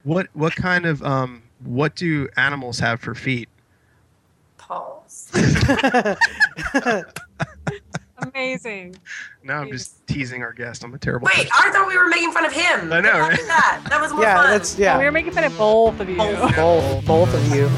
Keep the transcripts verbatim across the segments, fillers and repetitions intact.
What what kind of um what do animals have for feet? Paws. Amazing. No, I'm just teasing our guest. I'm a terrible. Wait, person. I thought we were making fun of him. I know, How right? did that? That was more Yeah, fun. that's yeah. We were making fun of both of you. Both. both, both of you.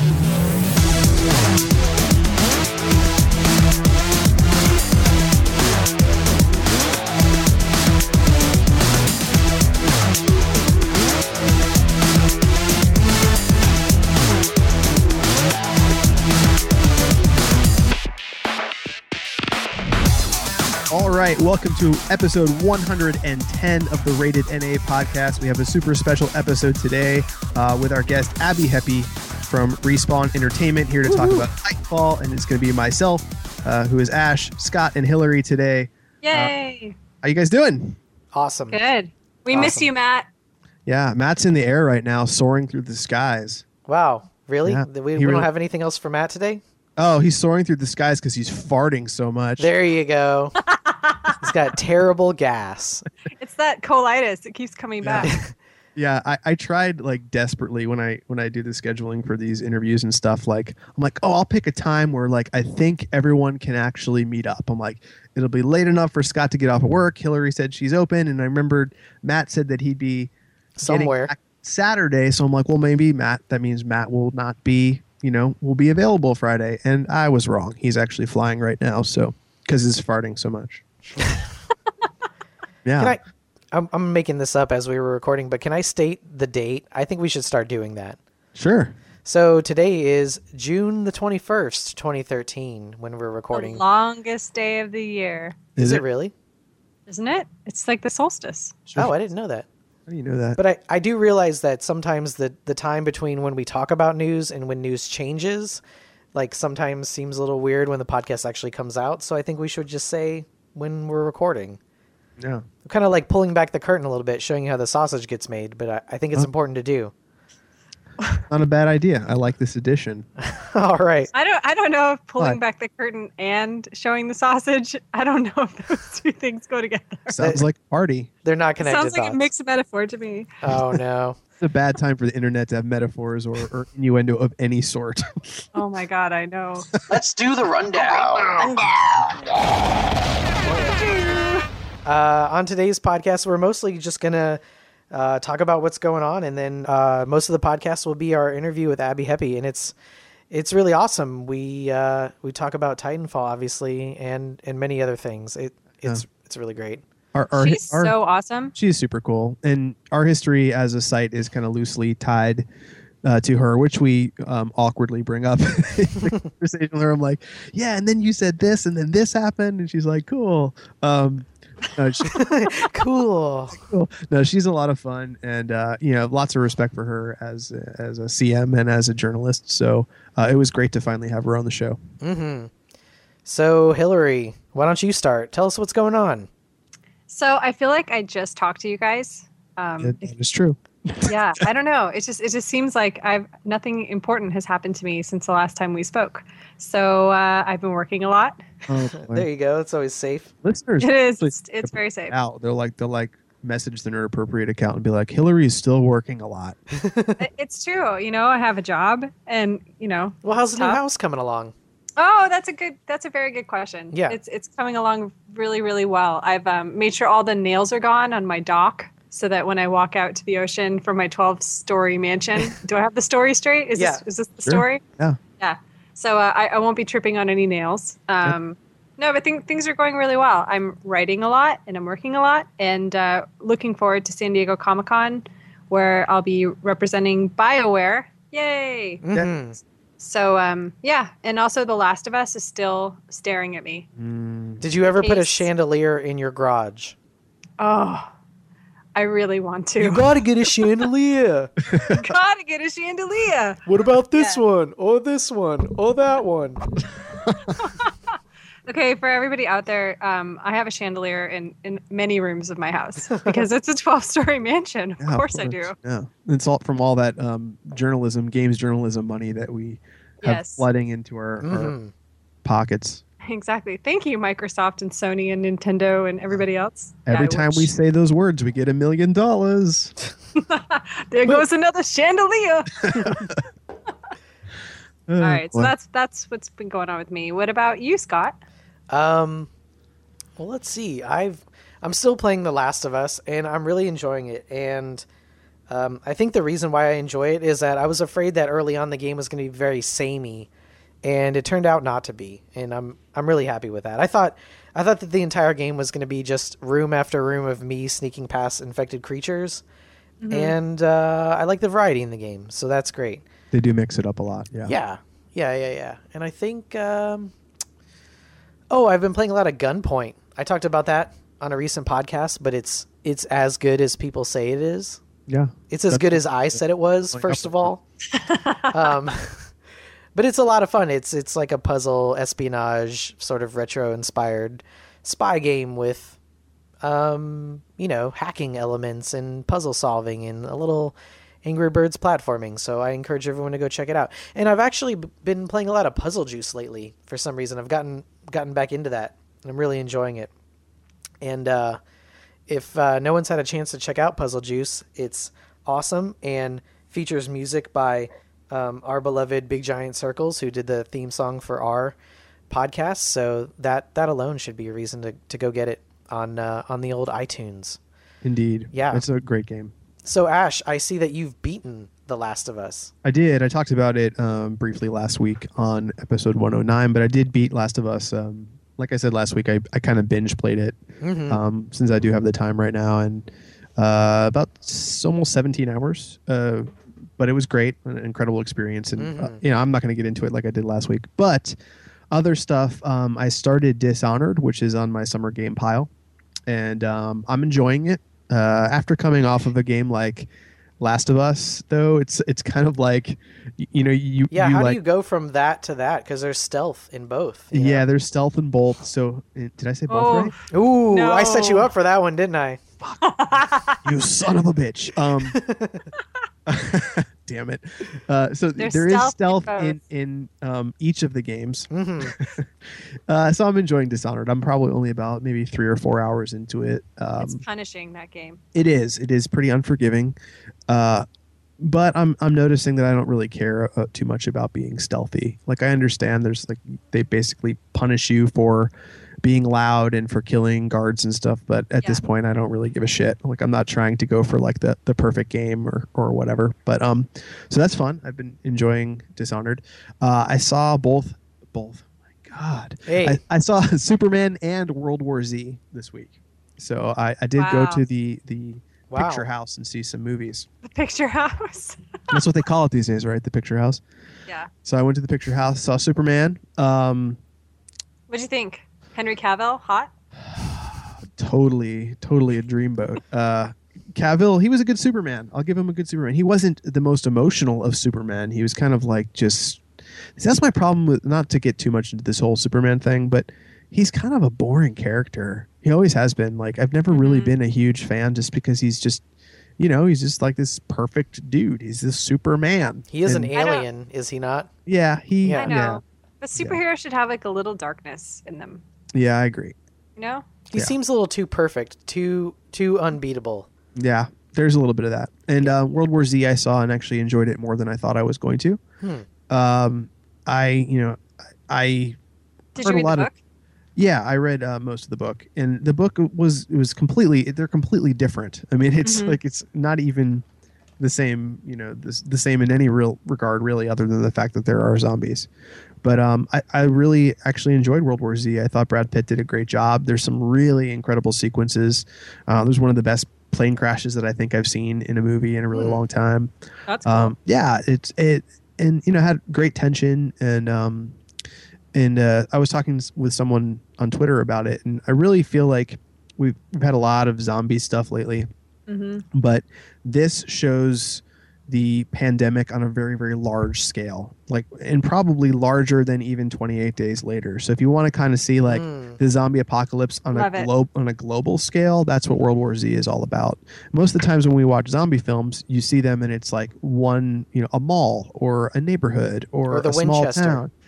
All right, welcome to episode one hundred ten of the Rated N A podcast. We have a super special episode today uh, with our guest Abby Heppy from Respawn Entertainment here to talk Woo-hoo. about Titanfall, and it's going to be myself, uh, who is Ash, Scott, and Hillary today. Yay. How you guys doing? Awesome. Good. We miss Awesome. you, Matt. Yeah, Matt's in the air right now, soaring through the skies. Wow. Really? Yeah, we he we really- don't have anything else for Matt today? Oh, he's soaring through the skies because he's farting so much. There you go. He's got terrible gas. It's that colitis. It keeps coming Yeah. back. Yeah, I, I tried like desperately when I when I do the scheduling for these interviews and stuff. Like I'm like, oh, I'll pick a time where like I think everyone can actually meet up. I'm like, it'll be late enough for Scott to get off of work. Hillary said she's open, and I remembered Matt said that he'd be getting Somewhere. back Saturday. So I'm like, well, maybe Matt. That means Matt will not be, you know, will be available Friday. And I was wrong. He's actually flying right now. So because he's farting so much. Yeah. Can I I'm, I'm making this up as we were recording, but can I state the date? I think we should start doing that. Sure. So today is June the twenty-first, twenty thirteen, when we're The recording. longest day of the year, Is it really? isn't it? It's like the solstice. Oh, I didn't know that. How do you know that? But I, I do realize that sometimes the, the time between when we talk about news and when news changes, like sometimes seems a little weird when the podcast actually comes out. So I think we should just say when we're recording. Yeah. I'm kind of like pulling back the curtain a little bit, showing you how the sausage gets made, but I, I think it's Huh? important to do. Not a bad idea. I like this addition. All right. I don't. I don't know if pulling What? back the curtain and showing the sausage. I don't know if those two things go together. Sounds like a party. They're not It connected. sounds like thoughts. a mixed metaphor to me. Oh, no. It's a bad time for the internet to have metaphors or, or innuendo of any sort. Oh my god, I know. Let's do the rundown. Uh, on today's podcast, we're mostly just going to uh, talk about what's going on. And then uh, most of the podcast will be our interview with Abby Heppy. And it's it's really awesome. We uh, we talk about Titanfall, obviously, and, and many other things. It It's it's really great. Our, our, She's our- so awesome. she's super cool. And our history as a site is kind of loosely tied uh, to her, which we um, awkwardly bring up in the conversation where I'm like, yeah, and then you said this, and then this happened. And she's like, cool. Um, no, she, Cool. cool. No, she's a lot of fun, and uh, you know, lots of respect for her as as a C M and as a journalist. So uh, it was great to finally have her on the show. Mm-hmm. So, Hillary, why don't you start? Tell us what's going on. So I feel like I just talked to you guys. Um, It, it is true. yeah, I don't know. It just it just seems like I've nothing important has happened to me since the last time we spoke. So uh, I've been working a lot. Oh, boy. There you go. It's always safe. Listeners, It is. actually It's, it's very safe. out. They're like they'll like message the Nerd Appropriate account and be like, Hillary is still working a lot. It- It's true. You know, I have a job, and you know. Well, how's the new Tough. house coming along? Oh, that's a good. That's a very good question. Yeah. it's it's coming along really, really well. I've um, made sure all the nails are gone on my dock, so that when I walk out to the ocean from my twelve-story mansion, do I have the story straight? Is Yeah. this is this the Sure. story? Yeah. Yeah. So uh, I, I won't be tripping on any nails. Um, no, but th- things are going really well. I'm writing a lot and I'm working a lot, and uh, looking forward to San Diego Comic-Con, where I'll be representing BioWare. Yay! Mhm. So um, yeah, and also The Last of Us is still staring at me. Mm, Did you ever put a Case. chandelier in your garage? Oh, I really want to. You gotta get a chandelier. gotta get a chandelier. What about this Yeah. one? Or this one? Or that one? Okay, for everybody out there, um, I have a chandelier in, in many rooms of my house because it's a twelve-story mansion. Of yeah, course I do. Yeah, it's all from all that um, journalism, games journalism money that we have Yes. flooding into our, our Mhm. pockets. Exactly. Thank you, Microsoft and Sony and Nintendo and everybody else. Every Yeah, I time we wish. say those words, we get a million dollars. There goes another chandelier. All right, so that's that's what's been going on with me. What about you, Scott? Um, well, let's see. I've I'm still playing The Last of Us, and I'm really enjoying it. And um, I think the reason why I enjoy it is that I was afraid that early on the game was going to be very samey, and it turned out not to be. And I'm I'm really happy with that. I thought I thought that the entire game was going to be just room after room of me sneaking past infected creatures, Mm-hmm. and uh, I like the variety in the game, so that's great. They do mix it up a lot. Yeah. Yeah, yeah, yeah, yeah. And I think, um, oh, I've been playing a lot of Gunpoint. I talked about that on a recent podcast, but it's it's as good as people say it is. Yeah. It's as That's- good as I said it was. Like First up- of all, um, but it's a lot of fun. It's it's like a puzzle espionage sort of retro inspired spy game with, um, you know, hacking elements and puzzle solving and a little Angry Birds platforming. So I encourage everyone to go check it out. And I've actually b- been playing a lot of Puzzle Juice lately for some reason. I've gotten gotten back into that, and I'm really enjoying it. And uh, if uh, no one's had a chance to check out Puzzle Juice, it's awesome and features music by um, our beloved Big Giant Circles, who did the theme song for our podcast. So that that alone should be a reason to, to go get it on uh, on the old iTunes. Indeed. Yeah. It's a great game. So Ash, I see that you've beaten The Last of Us. I did. I talked about it um, briefly last week on episode one oh nine, but I did beat Last of Us. Um, like I said last week, I, I kind of binge played it Mm-hmm. um, since I do have the time right now, and uh, about s- almost seventeen hours. Uh, but it was great, an incredible experience, and uh, Mhm. you know I'm not going to get into it like I did last week. But other stuff, um, I started Dishonored, which is on my summer game pile, and um, I'm enjoying it. Uh, after coming off of a game like Last of Us, though, it's it's kind of like y- you know you Yeah, you how like do you go from that to that? Because there's stealth in both. you yeah know? there's stealth in both. So uh, did I say both Oh, right? Ooh, No. I set you up for that one, didn't I? You son of a bitch. Um, damn it. Uh, so There's there is stealth stealth in in in um, each of the games. hmm Uh, so I'm enjoying Dishonored. I'm probably only about maybe three or four hours into it. Um, It's punishing, that game. It is. It is pretty unforgiving. Uh, but I'm I'm noticing that I don't really care uh, too much about being stealthy. Like I understand there's like they basically punish you for being loud and for killing guards and stuff, but at Yeah. this point I don't really give a shit. Like I'm not trying to go for like the, the perfect game or or whatever. But um so that's fun. I've been enjoying Dishonored. Uh, I saw both both. My God. Hey. I, I saw Superman and World War Z this week. So I, I did go Wow. to the the Wow. picture house and see some movies. The picture house. That's what they call it these days, right? The picture house. Yeah. So I went to the picture house, saw Superman. Um, What'd you think? Henry Cavill, hot? totally, totally a dreamboat. Uh, Cavill, he was a good Superman. I'll give him a good Superman. He wasn't the most emotional of Superman. He was kind of like just. That's my problem with not to get too much into this whole Superman thing, but he's kind of a boring character. He always has been. Like I've never really Mhm. been a huge fan, just because he's just, you know, he's just like this perfect dude. He's this Superman. He is And- an I don't- alien, is he not? Yeah, he. Yeah. I know. Yeah, But superheroes should have like a little darkness in them. yeah, I agree. You know? He Yeah. seems a little too perfect, too too unbeatable. Yeah, there's a little bit of that. And uh, World War Z, I saw and actually enjoyed it more than I thought I was going to. Hmm. Um, I, you know, I Did Heard you a read lot the of- book? yeah, I read uh, most of the book, and the book was it was completely they're completely different. I mean, it's Mhm. like it's not even the same, you know, this, the same in any real regard, really, other than the fact that there are zombies. But um, I, I really actually enjoyed World War Z. I thought Brad Pitt did a great job. There's some really incredible sequences. Uh, there's one of the best plane crashes that I think I've seen in a movie in a really Hmm. long time. That's cool. Um, yeah, it's it, and you know, had great tension, and um, and uh, I was talking s- with someone on Twitter about it, and I really feel like we've we've had a lot of zombie stuff lately, hmm but this shows the pandemic on a very very large scale, like, and probably larger than even twenty-eight days later. So if you want to kind of see like Hmm. the zombie apocalypse on Love a it. globe on a global scale, that's what World War Z is all about. Most of the times when we watch zombie films, you see them and it's like one, you know, a mall or a neighborhood or, Or the a small Winchester. town.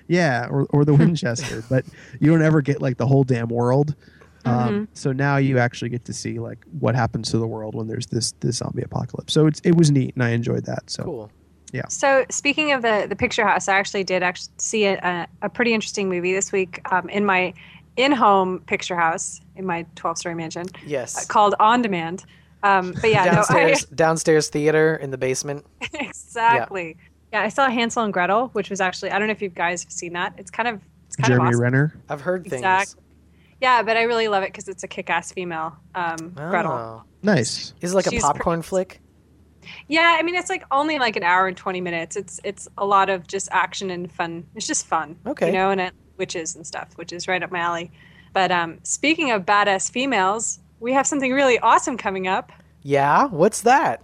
Yeah, or or the Winchester, but you don't ever get like the whole damn world. Um, Mhm. So now you actually get to see like what happens to the world when there's this this zombie apocalypse. So it's it was neat, and I enjoyed that. So Cool. So speaking of the the picture house, I actually did actually see a, a, a pretty interesting movie this week um, in my in-home picture house in my twelve-story mansion uh, Yes. called On Demand. Um, but yeah, downstairs, downstairs theater in the basement. no, I, exactly. Yeah. I saw Hansel and Gretel, which was actually I don't know if you guys have seen that. It's kind of it's kind Jeremy of awesome. Renner. I've heard things. Exactly. Yeah, but I really love it because it's a kick-ass female um, Gretel. Oh. Nice. Is it like She's a popcorn pretty- flick? Yeah, I mean it's like only like an hour and twenty minutes. It's it's a lot of just action and fun. It's just fun. Okay. You know, and it witches and stuff, which is right up my alley. But um, speaking of badass females, we have something really awesome coming up. Yeah? What's that?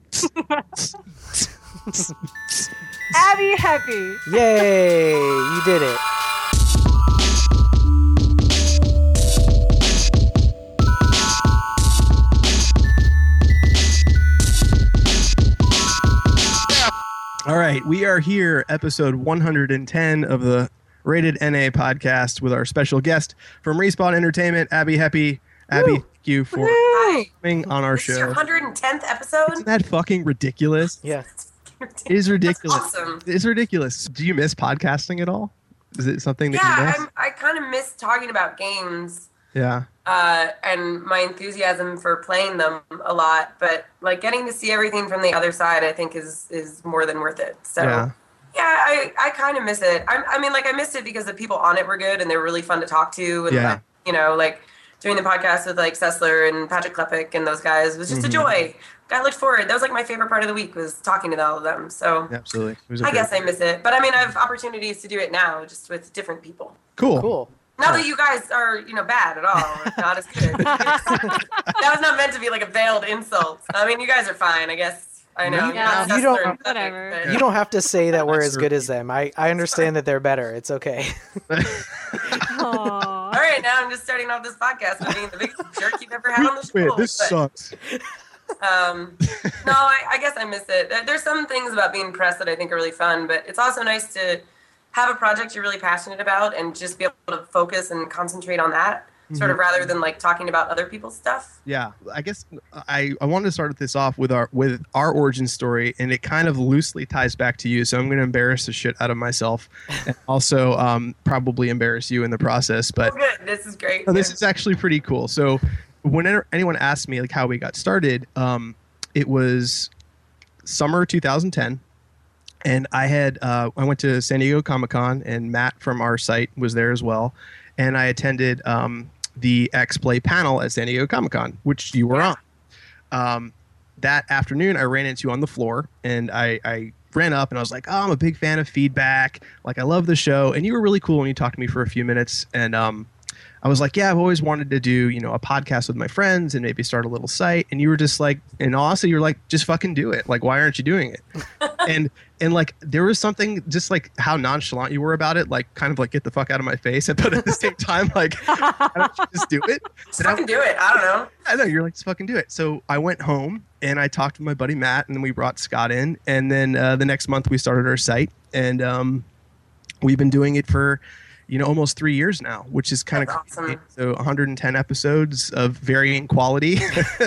Abby Happy. Yay! You did it. All right, we are here, episode one hundred ten of the Rated N A podcast with our special guest from Respawn Entertainment, Abby Happy. Abby, Woo. thank you for Hi. coming on our This is your show. one hundred tenth episode? Isn't that fucking ridiculous? Yeah. It is ridiculous. That's awesome. It's ridiculous. Do you miss podcasting at all? Is it something that you Yeah, miss? I'm, I kind of miss talking about games Yeah. uh, and my enthusiasm for playing them a lot. But like getting to see everything from the other side, I think is is more than worth it. So Yeah. yeah, I, I kind of miss it. I, I mean, like I missed it because the people on it were good and they were really fun to talk to. And Yeah. like, you know, like doing the podcast with like Sessler and Patrick Klepek and those guys was just Mhm. a joy. I looked forward. That was like my favorite part of the week was talking to all of them. So Absolutely. It was a I great- guess I miss it. But I mean, I have opportunities to do it now just with different people. Cool. Cool. Not that you guys are, you know, bad at all, or not as good. That was not meant to be like a veiled insult. I mean, you guys are fine, I guess. I know. No, you're yeah, not you Sessler don't- and Klepek, whatever. but- You don't have to say that we're as Sure. good as them. I, I understand that they're better. It's okay. Aww. All right, now I'm just starting off this podcast with being the biggest jerk you've ever had on the show. Wait, this but, sucks. Um, no, I, I guess I miss it. There- There's some things about being press that I think are really fun, but it's also nice to have a project you're really passionate about and just be able to focus and concentrate on that, sort of rather than like talking about other people's stuff. Yeah, I guess I, I wanted to start this off with our with our origin story, and it kind of loosely ties back to you. So I'm going to embarrass the shit out of myself, and also um, probably embarrass you in the process. But Oh, good. This is great. no, this is actually pretty cool. So whenever anyone asks me like how we got started, um, it was summer two thousand ten. And I had uh, I went to San Diego Comic-Con, and Matt from our site was there as well. And I attended um, the X-Play panel at San Diego Comic-Con, which you were on. Um, that afternoon, I ran into you on the floor, and I, I ran up, and I was like, oh, I'm a big fan of Feedback. Like, I love the show. And you were really cool, and you talked to me for a few minutes. And um, I was like, yeah, I've always wanted to do, you know, a podcast with my friends and maybe start a little site. And you were just like, and honestly, you're like, just fucking do it. Like, why aren't you doing it? and and like, there was something just like how nonchalant you were about it, like kind of like get the fuck out of my face. But at the same time, like, why don't you just do it? Just And I- fucking do it. I don't know. I know, you're like, just fucking do it. So I went home and I talked to my buddy Matt, and we brought Scott in. And then uh, the next month we started our site, and um, we've been doing it for, you know, almost three years now, which is kind of That's crazy. awesome. So one hundred ten episodes of varying quality.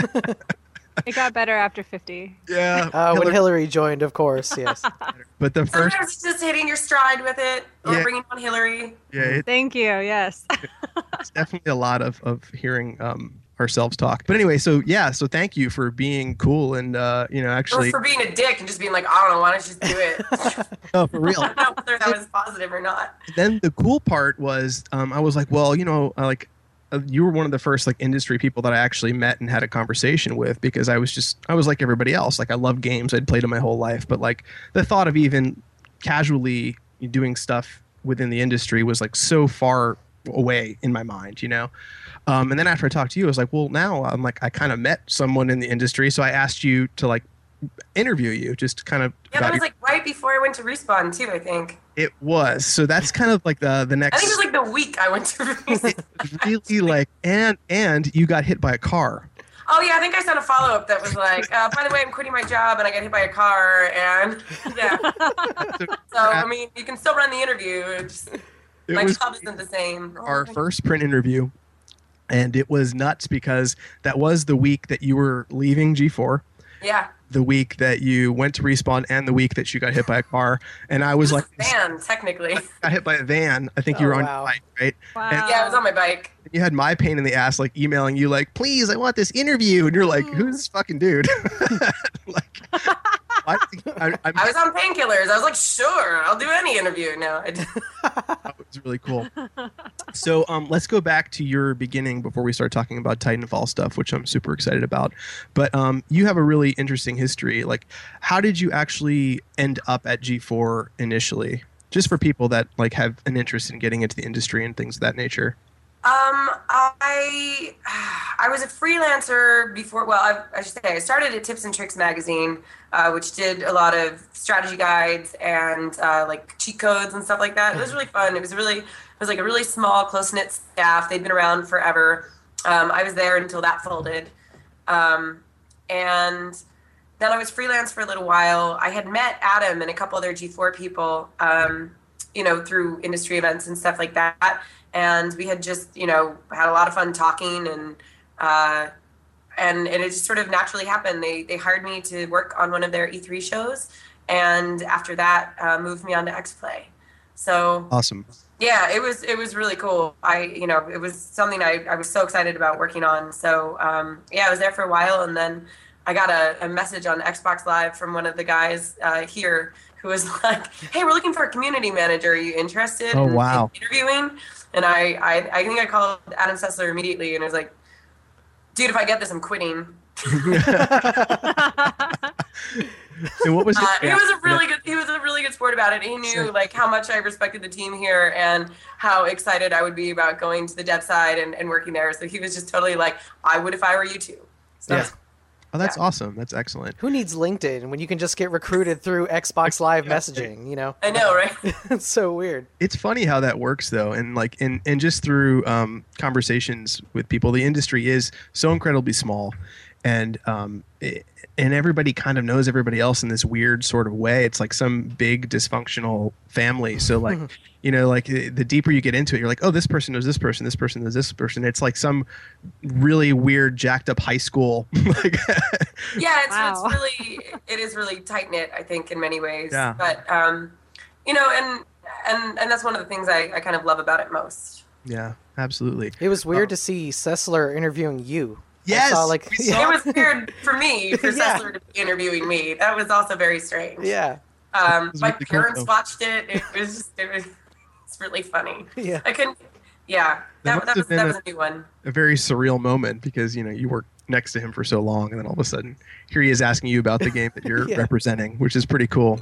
It got better after fifty. yeah. Uh, when Hillary- Hillary joined, of course. Yes. but the first, Sometimes it's just hitting your stride with it or Yeah. bringing on Hillary. yeah, it, Thank you. Yes. it's definitely a lot of, of hearing um, ourselves talk. But anyway, so yeah, so thank you for being cool and, uh, you know, Or actually, for being a dick and just being like, I don't know, why don't you just do it? no, for real. I don't know whether that was positive or not. Then the cool part was um, I was like, well, you know, uh, like uh, you were one of the first like industry people that I actually met and had a conversation with, because I was just I was like everybody else. Like, I love games. I'd played them my whole life. But like the thought of even casually doing stuff within the industry was like so far away in my mind, you know? Um, and then after I talked to you, I was like, well, now I'm like, I kind of met someone in the industry. So I asked you to like interview you, just kind of Yeah, about that was your- like right before I went to Respawn too, I think. it was. So that's kind of like the the next. I think it was like the week I went to Respawn. Really like and and you got hit by a car. Oh yeah, I think I sent a follow up that was like, uh, by the way, I'm quitting my job and I got hit by a car, and yeah. So I mean, you can still run the interview. It's just, It my was job isn't the same. our Oh, first print interview, and it was nuts because that was the week that you were leaving G four, yeah. the week that you went to Respawn, and the week that you got hit by a car. And I was It like, was a van, technically. got hit by a van. I think you Oh, were on wow. your bike, right? Wow. Yeah, I was on my bike. You had my pain in the ass, like emailing you, like, please, I want this interview. And you're like, who's this fucking dude? like, I, I, I'm, I was on painkillers. I was like, sure, I'll do any interview. No, I didn't. That was really cool. So um, let's go back to your beginning before we start talking about Titanfall stuff, which I'm super excited about. But um, you have a really interesting history. Like, how did you actually end up at G four initially? Just for people that like have an interest in getting into the industry and things of that nature. Um, I I was a freelancer before. Well, I, I should say I started at Tips and Tricks magazine, uh, which did a lot of strategy guides and uh, like cheat codes and stuff like that. It was really fun. It was really it was like a really small, close knit staff. They'd been around forever. Um, I was there until that folded, um, and then I was freelance for a little while. I had met Adam and a couple other G four people, um, you know, through industry events and stuff like that. And we had just, you know, had a lot of fun talking, and uh, and, and it just sort of naturally happened. They they hired me to work on one of their E three shows, and after that, uh, moved me on to X Play. So Awesome. yeah, it was it was really cool. I you know it was something I, I was so excited about working on. So um, yeah, I was there for a while, and then I got a, a message on Xbox Live from one of the guys uh, here who was like, "Hey, we're looking for a community manager. Are you interested Oh, in, wow. in interviewing?" And I, I I think I called Adam Sessler immediately, and I was like, "Dude, if I get this, I'm quitting." And what was Uh, your he was a reaction? really good. He was a really good sport about it. He knew Sure. like how much I respected the team here and how excited I would be about going to the dev side and, and working there. So he was just totally like, I would if I were you too. So Yeah. Oh, that's Yeah. awesome. That's excellent. Who needs LinkedIn when you can just get recruited through Xbox Live messaging, you know? I know, right? It's so weird. It's funny how that works though, and like and and just through um, conversations with people, the industry is so incredibly small, and um, it, and everybody kind of knows everybody else in this weird sort of way. It's like some big dysfunctional family. So like you know, like the deeper you get into it, you're like, oh, this person knows this person, this person knows this person. It's like some really weird, jacked up high school. like, Yeah, it's, Wow. it's really it is really tight knit, I think, in many ways. Yeah. But um, you know, and and and that's one of the things I, I kind of love about it most. yeah, absolutely. It was weird Oh. to see Sessler interviewing you. I Yes, saw, like, we yeah. saw- It was weird for me for Yeah. Sessler to be interviewing me. That was also very strange. Yeah. Um, was my really cool, parents though. watched it. It was just, it was it's really funny. Yeah. I couldn't. Yeah, That that, must that have was been that a- was a new one. a very surreal moment because you know you worked next to him for so long, and then all of a sudden here he is asking you about the game that you're Yeah. representing, which is pretty cool.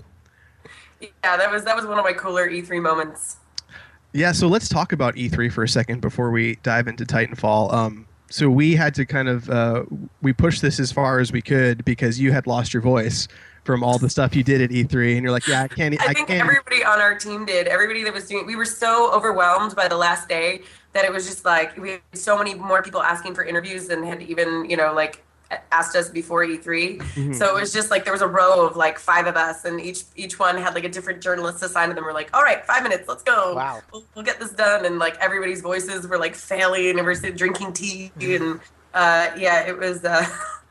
Yeah, that was that was one of my cooler E three moments. Yeah, so let's talk about E three for a second before we dive into Titanfall. Um, so we had to kind of uh, we pushed this as far as we could because you had lost your voice from all the stuff you did at E three, and you're like, yeah, I can't, e- I I, think can't. everybody on our team did. Everybody that was doing, we were so overwhelmed by the last day that it was just like we had so many more people asking for interviews than had even you know like asked us before E three. Mhm. So it was just like there was a row of like five of us, and each each one had like a different journalist assigned to them. We're like, all right, five minutes, let's go. Wow. We'll, we'll get this done. And like everybody's voices were like failing, and we're sitting drinking tea, and uh, yeah, it was. Uh,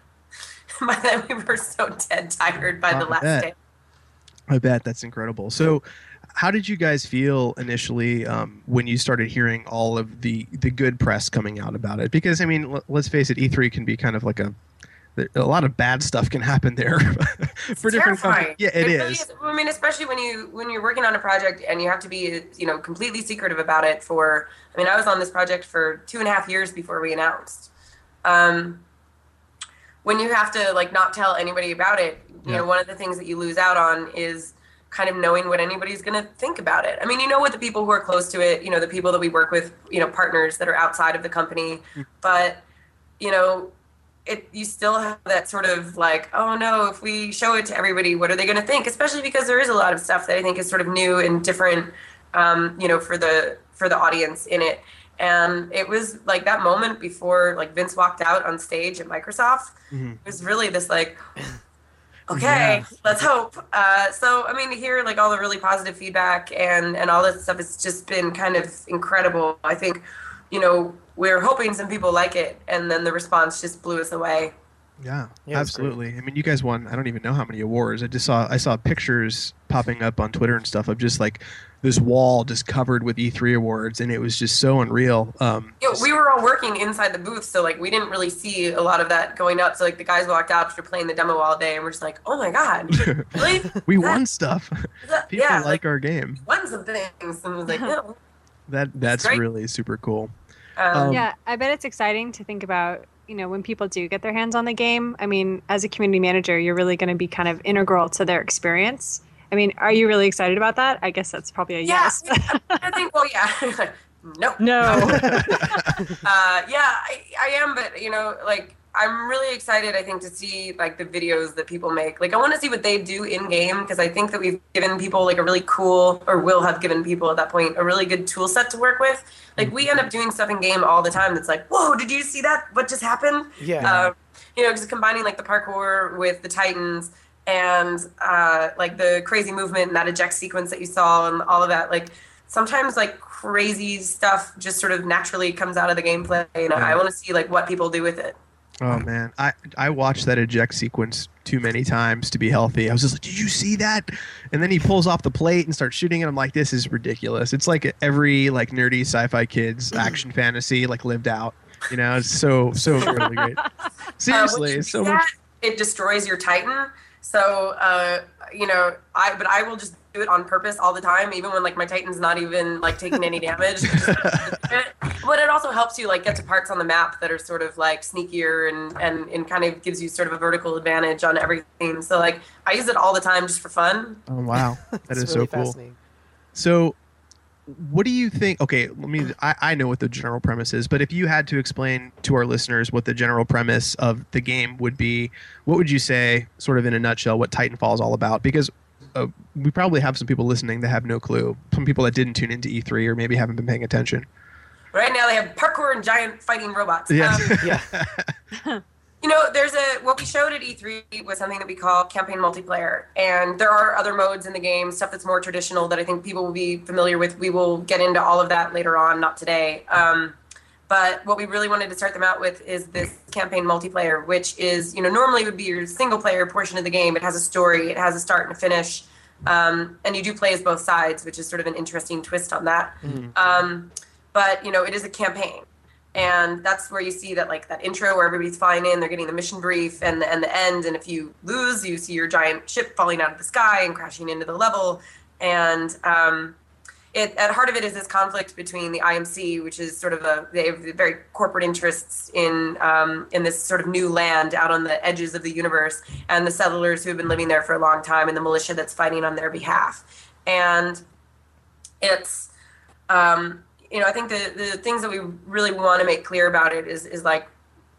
by then we were so dead tired by I the last bet. day. I bet that's incredible. So, how did you guys feel initially um, when you started hearing all of the the good press coming out about it? Because I mean, l- let's face it, E three can be kind of like a a lot of bad stuff can happen there for different Terrifying. companies. Yeah, it, really is. I mean, especially when you when you're working on a project and you have to be, you know, completely secretive about it. For I mean, I was on this project for two and a half years before we announced. Um, when you have to like not tell anybody about it, you Yeah. know, one of the things that you lose out on is kind of knowing what anybody's going to think about it. I mean, you know, with the people who are close to it, you know, the people that we work with, you know, partners that are outside of the company, but you know. It, you still have that sort of like, oh no, if we show it to everybody, what are they going to think? Especially because there is a lot of stuff that I think is sort of new and different, um, you know, for the for the audience in it. And it was like that moment before like Vince walked out on stage at Microsoft. Mhm. It was really this like, okay, Yeah. let's hope. Uh, so I mean, to hear like all the really positive feedback and and all this stuff, it's just been kind of incredible. I think, you know, we're hoping some people like it, and then the response just blew us away. Yeah, Yeah, it's absolutely. I mean, you guys won. I don't even know how many awards. I just saw. I saw pictures popping up on Twitter and stuff of just like this wall just covered with E three awards, and it was just so unreal. Um, You know, we were all working inside the booth, so like we didn't really see a lot of that going up. So like the guys walked out after playing the demo all day, and we're just like, oh my god, really? we Is that- won stuff. is that- People yeah, like our game. won some things, and it was like, no. That that's great. really super cool. Um, Um, Yeah, I bet it's exciting to think about, you know, when people do get their hands on the game. I mean, as a community manager, you're really going to be kind of integral to their experience. I mean, are you really excited about that? I guess that's probably a yeah, yes. I think. Well, yeah, no, No. uh, yeah, I, I am, but you know, like I'm really excited. I think to see like the videos that people make. Like I want to see what they do in game because I think that we've given people like a really cool, or will have given people at that point a really good tool set to work with. Like we end up doing stuff in game all the time that's like, whoa, did you see that? What just happened? Yeah. Uh, you know, just combining like the parkour with the Titans and uh, like the crazy movement and that eject sequence that you saw and all of that. Like sometimes like crazy stuff just sort of naturally comes out of the gameplay, and I want to see like what people do with it. Oh man, I I watched that eject sequence too many times to be healthy. I was just like, did you see that? And then he pulls off the plate and starts shooting, and I'm like, this is ridiculous. It's like every like nerdy sci-fi kid's action fantasy like lived out. You know, it's so so really great. Seriously, Uh, when it's you so do much. that, it destroys your Titan. So, uh, you know, I but I will just do it on purpose all the time, even when like my Titan's not even like taking any damage. But it also helps you like get to parts on the map that are sort of like sneakier and and and kind of gives you sort of a vertical advantage on everything. So like I use it all the time just for fun. Oh wow, that It's is really so cool. fascinating. So, what do you think? Okay, let me. I, I know what the general premise is, but if you had to explain to our listeners what the general premise of the game would be, what would you say, sort of in a nutshell, what Titanfall is all about? Because uh, we probably have some people listening that have no clue. Some people that didn't tune into E three or maybe haven't been paying attention. Right now they have parkour and giant fighting robots. Yeah. Um, Yeah. You know, there's a what we showed at E three was something that we call campaign multiplayer, and there are other modes in the game, stuff that's more traditional that I think people will be familiar with. We will get into all of that later on, not today. Um, but what we really wanted to start them out with is this campaign multiplayer, which is, you know, normally would be your single player portion of the game. It has a story, it has a start and a finish, um, and you do play as both sides, which is sort of an interesting twist on that. Um, but you know, it is a campaign. And that's where you see that like that intro where everybody's flying in, they're getting the mission brief and the, and the end. And if you lose, you see your giant ship falling out of the sky and crashing into the level. And um, it, at heart of it is this conflict between the I M C, which is sort of a, they have very corporate interests in um, in this sort of new land out on the edges of the universe, and the settlers who have been living there for a long time, and the militia that's fighting on their behalf. And it's... Um, you know, I think the, the things that we really want to make clear about it is is like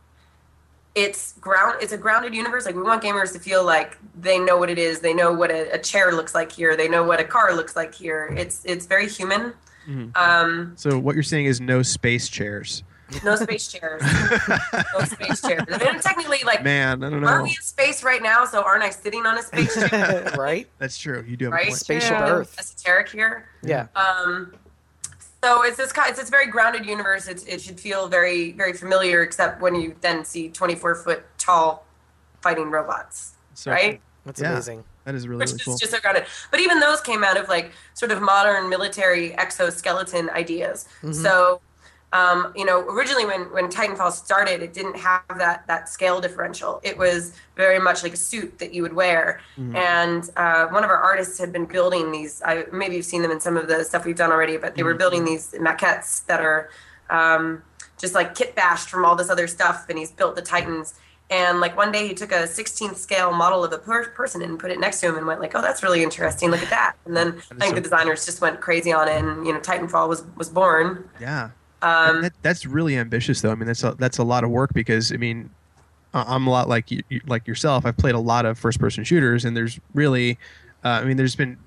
it's ground it's a grounded universe. Like we want gamers to feel like they know what it is, they know what a, a chair looks like here, they know what a car looks like here. It's it's very human. Mhm. Um, So what you're saying is no space chairs. no space chairs. no space chairs. I mean, technically, like, Man, I don't aren't know. we in space right now? So aren't I sitting on a space chair? Right? That's true. You do have a Right? point. Spaceship Yeah. Earth. Esoteric here. Yeah. Um, so it's this kind, it's this very grounded universe. It's, it should feel very, very familiar, except when you then see twenty-four foot tall fighting robots, So right? That's Yeah. amazing. That is really, Which really is cool. just so grounded. But even those came out of like sort of modern military exoskeleton ideas. So, um, you know, originally when, when Titanfall started, it didn't have that, that scale differential. It was very much like a suit that you would wear. And uh, one of our artists had been building these, I, maybe you've seen them in some of the stuff we've done already, but they were building these maquettes that are um, just like kit bashed from all this other stuff. And he's built the Titans. And like one day he took a sixteenth scale model of a per- person and put it next to him and went like, oh, that's really interesting. Look at that. And then I think so the designers just went crazy on it. And, you know, Titanfall was, was born. Yeah. Um, that, that's really ambitious, though. I mean, that's a, that's a lot of work because, I mean, I- I'm a lot like you, you- like yourself. I've played a lot of first-person shooters, and there's really, uh, I mean, there's been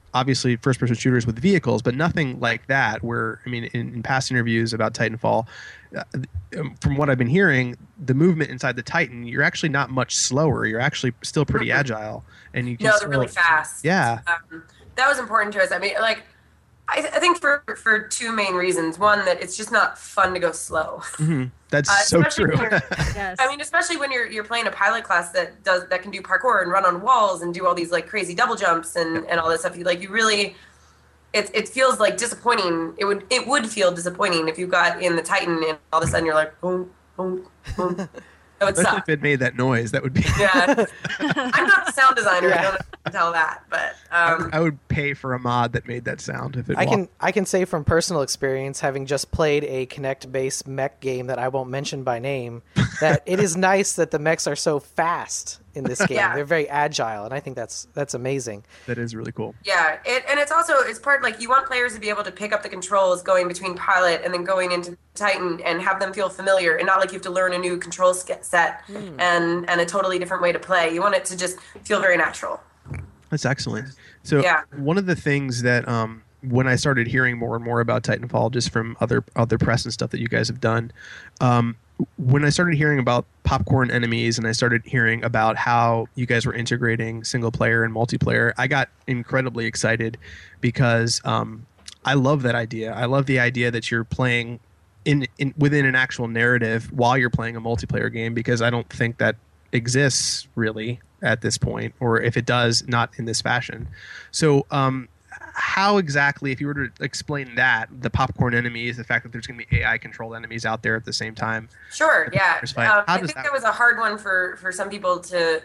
obviously first-person shooters with vehicles, but nothing like that. Where I mean, in, in past interviews about Titanfall, uh, from what I've been hearing, the movement inside the Titan, you're actually not much slower. You're actually still pretty agile, and you can. No, they're still, really fast. Yeah, um, that was important to us. I mean, like. I, th- I think for, for two main reasons. One, that it's just not fun to go slow. Mm-hmm. That's uh, so true. Yes. I mean, especially when you're you're playing a pilot class that does that can do parkour and run on walls and do all these like crazy double jumps and, and all this stuff. You like you really, it it feels like disappointing. It would it would feel disappointing if you got in the Titan and all of a sudden you're like boom boom boom. That would Especially suck. if it made that noise, that would be. Yeah, I'm not a sound designer. Yeah. I don't know how to tell that, but I um, would- I would pay for a mod that made that sound if it. I can walked. I can say from personal experience, having just played a Kinect-based mech game that I won't mention by name, that it is nice that the mechs are so fast in this game. Yeah. They're very agile, and I think that's that's amazing. That is really cool. yeah, it, and it's also it's part like you want players to be able to pick up the controls going between pilot and then going into Titan and have them feel familiar and not like you have to learn a new control sk- set and and a totally different way to play. You want it to just feel very natural. That's excellent. So Yeah. one of the things that um, when I started hearing more and more about Titanfall, just from other other press and stuff that you guys have done, um, when I started hearing about popcorn enemies and I started hearing about how you guys were integrating single player and multiplayer, I got incredibly excited because um, I love that idea. I love the idea that you're playing in, in within an actual narrative while you're playing a multiplayer game, because I don't think that exists really at this point, or if it does, not in this fashion. So um, how exactly, if you were to explain that, the popcorn enemies, the fact that there's going to be A I controlled enemies out there at the same time? Sure, yeah. First fight. Um, How I does think that that was a hard one for, for some people to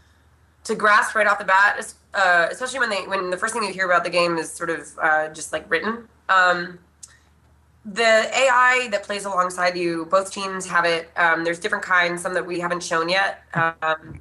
to grasp right off the bat, uh, especially when they when the first thing you hear about the game is sort of uh, just like written. Um, the A I that plays alongside you, both teams have it. Um, there's different kinds, some that we haven't shown yet, um,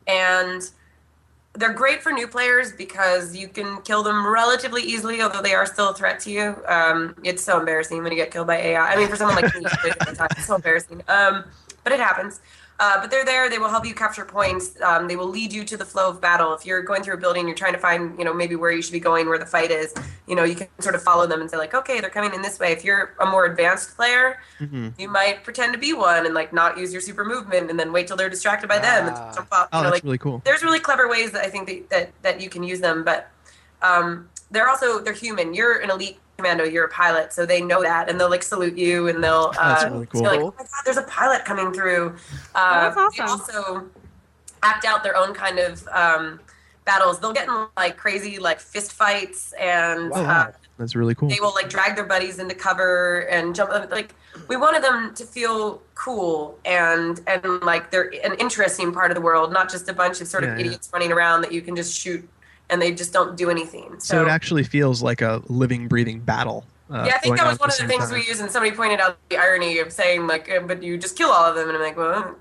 and they're great for new players because you can kill them relatively easily, although they are still a threat to you. Um, it's so embarrassing when you get killed by A I. I mean, for someone like me, it's so embarrassing. Um, but it happens. Uh, but they're there. They will help you capture points. Um, they will lead you to the flow of battle. If you're going through a building, you're trying to find, you know, maybe where you should be going, where the fight is. You know, you can sort of follow them and say, like, okay, they're coming in this way. If you're a more advanced player, Mm-hmm. you might pretend to be one and like not use your super movement, and then wait till they're distracted by them Ah. and jump up. Oh, you know, that's like, really cool. there's really clever ways that I think that that, that you can use them, but um, they're also they're human. You're an elite commando. You're a pilot, so they know that, and they'll like salute you, and they'll uh, That's really cool. be like, oh my god, there's a pilot coming through. Uh, Oh, that's They awesome. also act out their own kind of um, battles. They'll get in like crazy like fist fights, and Wow. uh, That's really cool. they will like drag their buddies into cover and jump. Like we wanted them to feel cool and and like they're an interesting part of the world, not just a bunch of sort of Yeah, yeah. idiots running around that you can just shoot and they just don't do anything. So So, it actually feels like a living, breathing battle. Uh, yeah, I think going that on was at one the of the same things time. we used, and somebody pointed out the irony of saying like, "Uh, but you just kill all of them," and I'm like, well,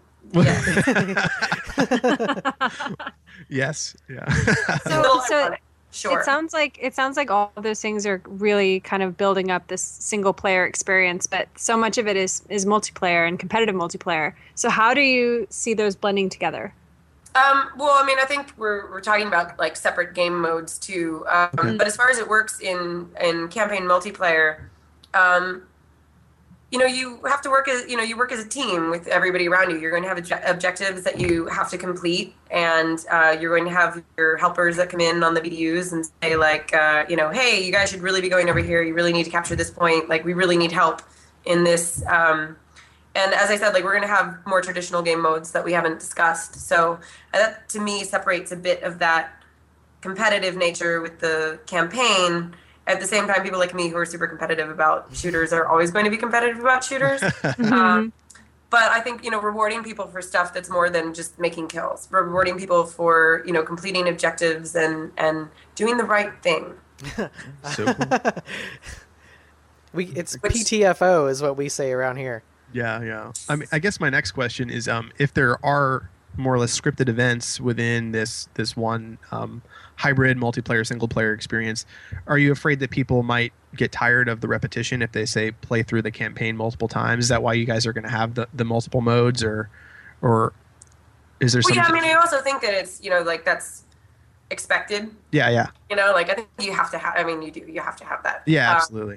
yeah. Yes. Yeah. A So, little so ironic. Sure. it sounds like it sounds like all of those things are really kind of building up this single player experience, but so much of it is is multiplayer and competitive multiplayer. So how do you see those blending together? Um, well, I mean, I think we're we're talking about like separate game modes too. Um, Okay. But as far as it works in in campaign multiplayer, um, you know, you have to work as you know you work as a team with everybody around you. You're going to have obje- objectives that you have to complete, and uh, you're going to have your helpers that come in on the B D Us and say like, uh, you know, hey, you guys should really be going over here. You really need to capture this point. Like, we really need help in this. Um, And as I said, like we're going to have more traditional game modes that we haven't discussed. So that to me separates a bit of that competitive nature with the campaign. At the same time, people like me who are super competitive about shooters are always going to be competitive about shooters. um, but I think, you know, rewarding people for stuff that's more than just making kills. Rewarding people for, you know, completing objectives and, and doing the right thing. So cool. We it's Which- P T F O is what we say around here. Yeah, yeah. I mean, I guess my next question is, um, if there are more or less scripted events within this this one um, hybrid multiplayer single player experience, are you afraid that people might get tired of the repetition if they say play through the campaign multiple times? Is that why you guys are going to have the, the multiple modes, or or is there Well, some? yeah, I mean, I also think that it's, you know, like that's expected. Yeah, yeah, You know, like I think you have to have. I mean, you do. You have to have that. yeah, Um, absolutely.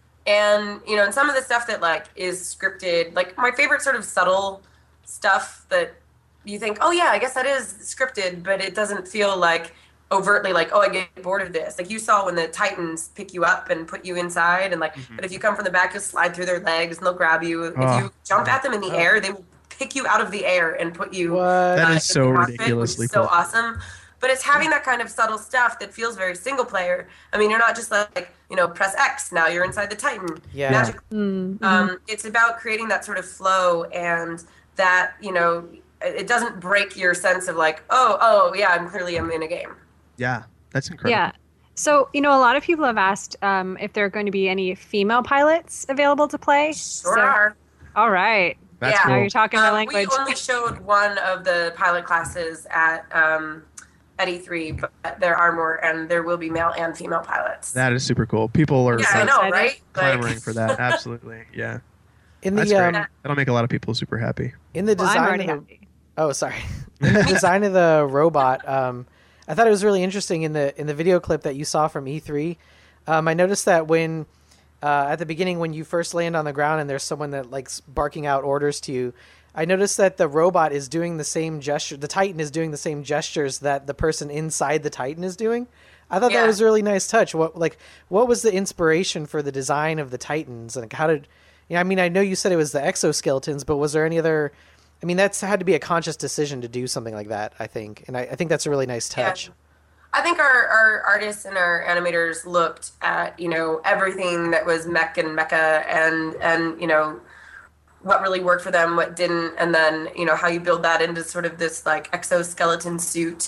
and you know, and some of the stuff that like is scripted, like my favorite sort of subtle stuff that you think, oh yeah, I guess that is scripted, but it doesn't feel like overtly like, oh, I get bored of this. Like you saw when the Titans pick you up and put you inside, and like, Mhm. but if you come from the back, you'll slide through their legs and they'll grab you. If Oh. you jump at them in the air, they will pick you out of the air and put you. What? That uh, is so in the cockpit, ridiculously which is so cool. awesome. But it's having that kind of subtle stuff that feels very single player. I mean, you're not just like, you know, press X, now you're inside the Titan. Yeah. Magic. Mm-hmm. Um, it's about creating that sort of flow, and that, you know, it doesn't break your sense of like, oh, oh yeah, I'm clearly I'm in a game. Yeah, that's incredible. Yeah. So, you know, a lot of people have asked um, if there are going to be any female pilots available to play. Sure So- are. All right. That's Yeah. Now cool. you're talking my Um, language. We only showed one of the pilot classes at um, at E three, but there are more, and there will be male and female pilots. That is super cool. People are yeah, so I know, excited. right? clamoring for that. Absolutely, yeah. In That's the great. um, That'll make a lot of people super happy. in the Well, I'm design already of the, happy. oh sorry, in the design of the robot, um, I thought it was really interesting in the in the video clip that you saw from E three. Um, I noticed that when uh, at the beginning when you first land on the ground and there's someone that likes barking out orders to you, I noticed that the robot is doing the same gesture. The Titan is doing the same gestures that the person inside the Titan is doing. I thought that Yeah. was a really nice touch. What like what was the inspiration for the design of the Titans, and how did? Yeah, I mean, I know you said it was the exoskeletons, but was there any other? I mean, that's had to be a conscious decision to do something like that, I think, and I, I think that's a really nice touch. Yeah. I think our, our artists and our animators looked at, you know, everything that was mech and mecha, and and you know what really worked for them, what didn't, and then, you know, how you build that into sort of this like exoskeleton suit.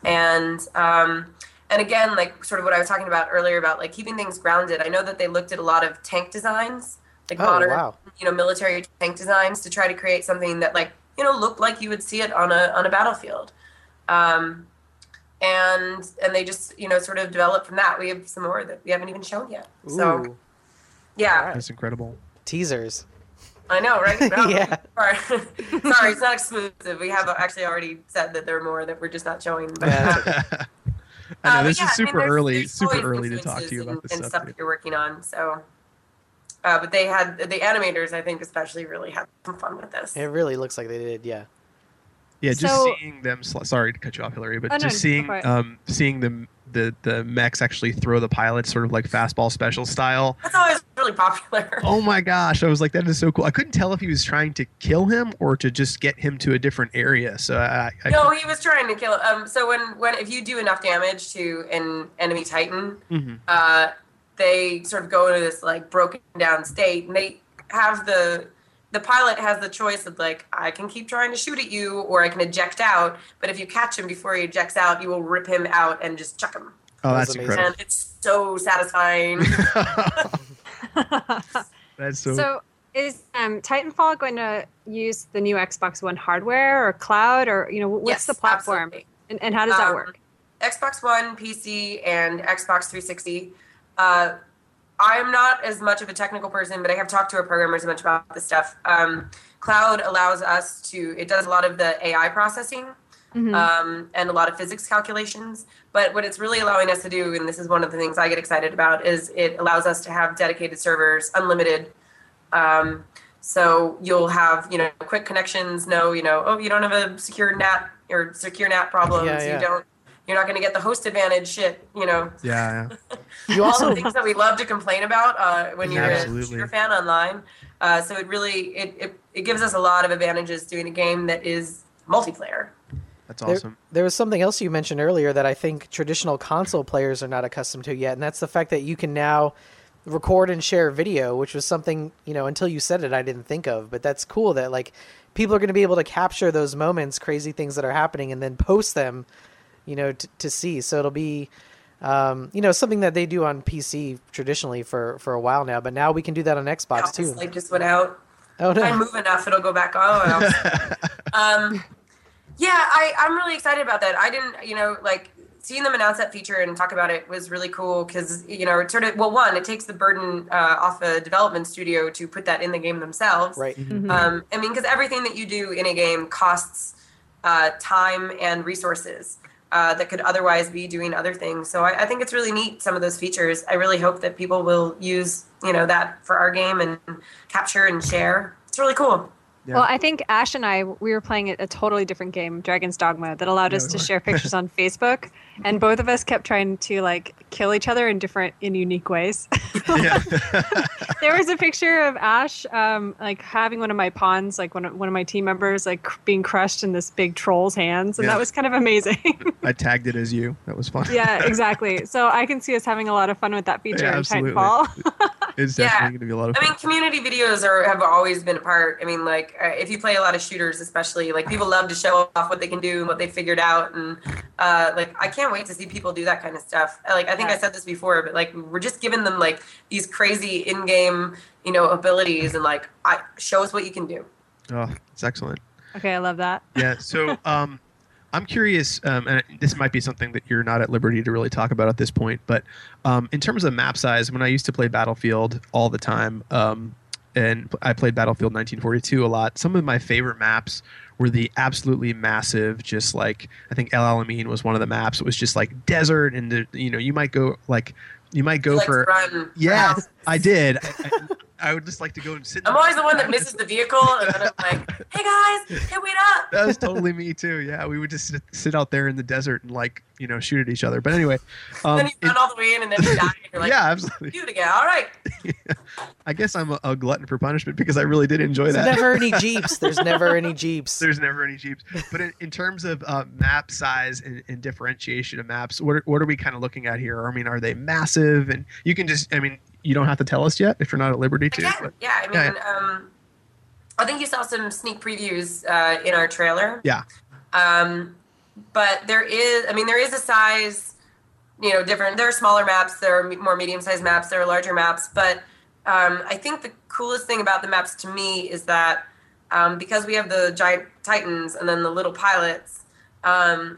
And um and again, like sort of what I was talking about earlier about like keeping things grounded. I know that they looked at a lot of tank designs, like Oh, modern, wow. you know, military tank designs, to try to create something that like, you know, looked like you would see it on a on a battlefield. Um and and they just, you know, sort of developed from that. We have some more that we haven't even shown yet. So Ooh, yeah, That's incredible. teasers. I know, right? Yeah. Sorry. Sorry, it's not exclusive. We have actually already said that there are more that we're just not showing. But, Yeah, um, that's I know Uh, but this yeah, is I mean, super there's- early, there's super always early to talk to you influences about and, this and stuff. stuff too. that you're working on. So, uh, but they had the animators, I think, especially really had some fun with this. It really looks like they did, yeah. Yeah, just So- seeing them. Sl- sorry to cut you off, Hillary, but Oh, no, just go seeing for it. um seeing them the the mechs actually throw the pilots sort of like fastball special style. That's always really popular. Oh my gosh, I was like, that is so cool. I couldn't tell if he was trying to kill him or to just get him to a different area. So I, I No, he was trying to kill. Um, so when when if you do enough damage to an enemy Titan, Mhm. uh, they sort of go into this like broken down state, and they have the the pilot has the choice of like, I can keep trying to shoot at you, or I can eject out. But if you catch him before he ejects out, you will rip him out and just chuck him. Oh, That that's was amazing. incredible. And it's so satisfying. That's so. So, is um, Titanfall going to use the new Xbox One hardware or cloud, or you know, what's Yes, the platform, absolutely. and, and how does that Um, work? Xbox One, P C, and Xbox three sixty. Uh, I'm not as much of a technical person, but I have talked to our programmers a bunch about this stuff. Um, Cloud allows us to, it does a lot of the A I processing Mhm. um, and a lot of physics calculations. But what it's really allowing us to do, and this is one of the things I get excited about, is it allows us to have dedicated servers, unlimited. Um, so you'll have, you know, quick connections, no, you know, oh, you don't have a secure N A T or secure N A T problems. Yeah, yeah. You don't, you're not going to get the host advantage shit, you know. yeah, yeah. You All also the things that we love to complain about uh, when you're Absolutely. a shooter fan online. Uh, so it really, it, it, it gives us a lot of advantages doing a game that is multiplayer. That's There, awesome. there was something else you mentioned earlier that I think traditional console players are not accustomed to yet, and that's the fact that you can now record and share video, which was something, you know, until you said it, I didn't think of. But that's cool that like people are going to be able to capture those moments, crazy things that are happening, and then post them, you know, t- to see. So it'll be, um, you know, something that they do on P C traditionally for for a while now, but now we can do that on Xbox Now, too. this light just went out. Oh If I no! move enough, it'll go back on. um, yeah, I, I'm really excited about that. I didn't, you know, like seeing them announce that feature and talk about it was really cool because, you know, it sort of, well, one, it takes the burden uh, off a development studio to put that in the game themselves. Right. Mhm. Um, I mean, because everything that you do in a game costs uh, time and resources. uh, that could otherwise be doing other things. So I, I think it's really neat, some of those features. I really hope that people will use, you know, that for our game and capture and share. It's really cool. Yeah. Well, I think Ash and I, we were playing a totally different game, Dragon's Dogma, that allowed Yeah, us we to were. share pictures on Facebook, and both of us kept trying to like kill each other in different, in unique ways. Yeah. There was a picture of Ash, um, like having one of my pawns, like one of, one of my team members, like cr- being crushed in this big troll's hands, and Yeah. that was kind of amazing. I tagged it as you. That was fun. Yeah, exactly. So I can see us having a lot of fun with that feature Yeah, in absolutely. Titanfall. It's Yeah. definitely going to be a lot of I fun. mean, community videos are have always been a part. I mean, like uh, if you play a lot of shooters, especially, like people love to show off what they can do and what they figured out, and uh, like I can't wait to see people do that kind of stuff. Like I think I said this before, but like we're just giving them like these crazy in-game, you know, abilities, and like I show us what you can do. Oh, it's excellent. Okay, I love that. Yeah. So um, I'm curious, um, and this might be something that you're not at liberty to really talk about at this point, but um, in terms of map size, when I used to play Battlefield all the time, um, and I played Battlefield nineteen forty-two a lot, some of my favorite maps were the absolutely massive, just like, I think El Alamein was one of the maps. It was just like desert, and the, you know, you might go like, you might go You like to for, run yeah, around. I did. I, I, I would just like to go and sit. I'm always the one that misses the vehicle, and then I'm like, "Hey guys, hey, wait up!" That was totally me too. Yeah, we would just sit, sit out there in the desert and like, you know, shoot at each other. But anyway, um, then you it- run all the way in, and then you die. And you're like, yeah, absolutely. "Do it again." All right. I guess I'm a, a glutton for punishment because I really did enjoy There's that. never any Jeeps. There's never any Jeeps. There's never any Jeeps. But in, in terms of uh, map size and, and differentiation of maps, what are, what are we kind of looking at here? I mean, are they massive? And you can just, I mean, you don't have to tell us yet if you're not at liberty to. Again, but- yeah, I mean, Yeah, Um, I think you saw some sneak previews uh, in our trailer. Yeah. Um, but there is, I mean, there is a size, you know, different. There are smaller maps, there are me- more medium-sized maps, there are larger maps. But um, I think the coolest thing about the maps to me is that um, because we have the giant titans and then the little pilots, um,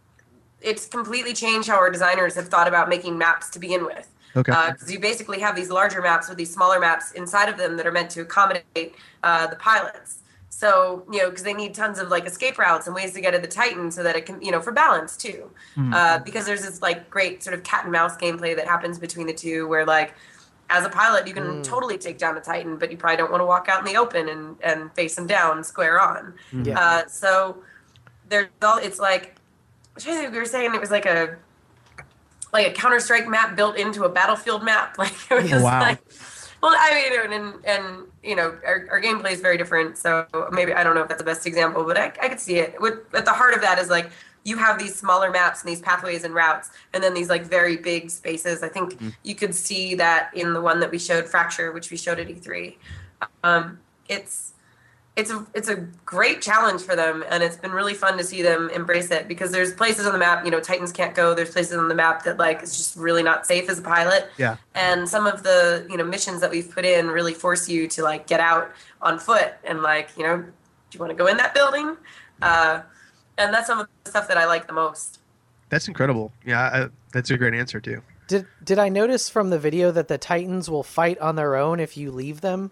it's completely changed how our designers have thought about making maps to begin with. Okay. Because you basically have these larger maps with these smaller maps inside of them that are meant to accommodate uh, the pilots. So, you know, because they need tons of like escape routes and ways to get to the Titan so that it can, you know, for balance too. Mhm. Uh, because there's this like great sort of cat and mouse gameplay that happens between the two where like as a pilot you can Mm. totally take down the Titan, but you probably don't want to walk out in the open and, and face him down square on. Yeah. Uh, so there's all, it's like, I'm trying to think, we were saying it was like a, like a Counter-Strike map built into a Battlefield map. Like it was Oh, wow. like, well, I mean, and, and, and you know, our, our gameplay is very different. So maybe, I don't know if that's the best example, but I, I could see it. With, at the heart of that is like, you have these smaller maps and these pathways and routes, and then these like very big spaces. I think Mm. you could see that in the one that we showed, Fracture, which we showed at E three. Um, it's, it's a it's a great challenge for them, and it's been really fun to see them embrace it because there's places on the map, you know, Titans can't go. There's places on the map that like it's just really not safe as a pilot. Yeah. And some of the, you know, missions that we've put in really force you to like get out on foot and like, you know, do you want to go in that building? Uh, and that's some of the stuff that I like the most. That's incredible. Yeah, I, that's a great answer too. Did did I notice from the video that the Titans will fight on their own if you leave them?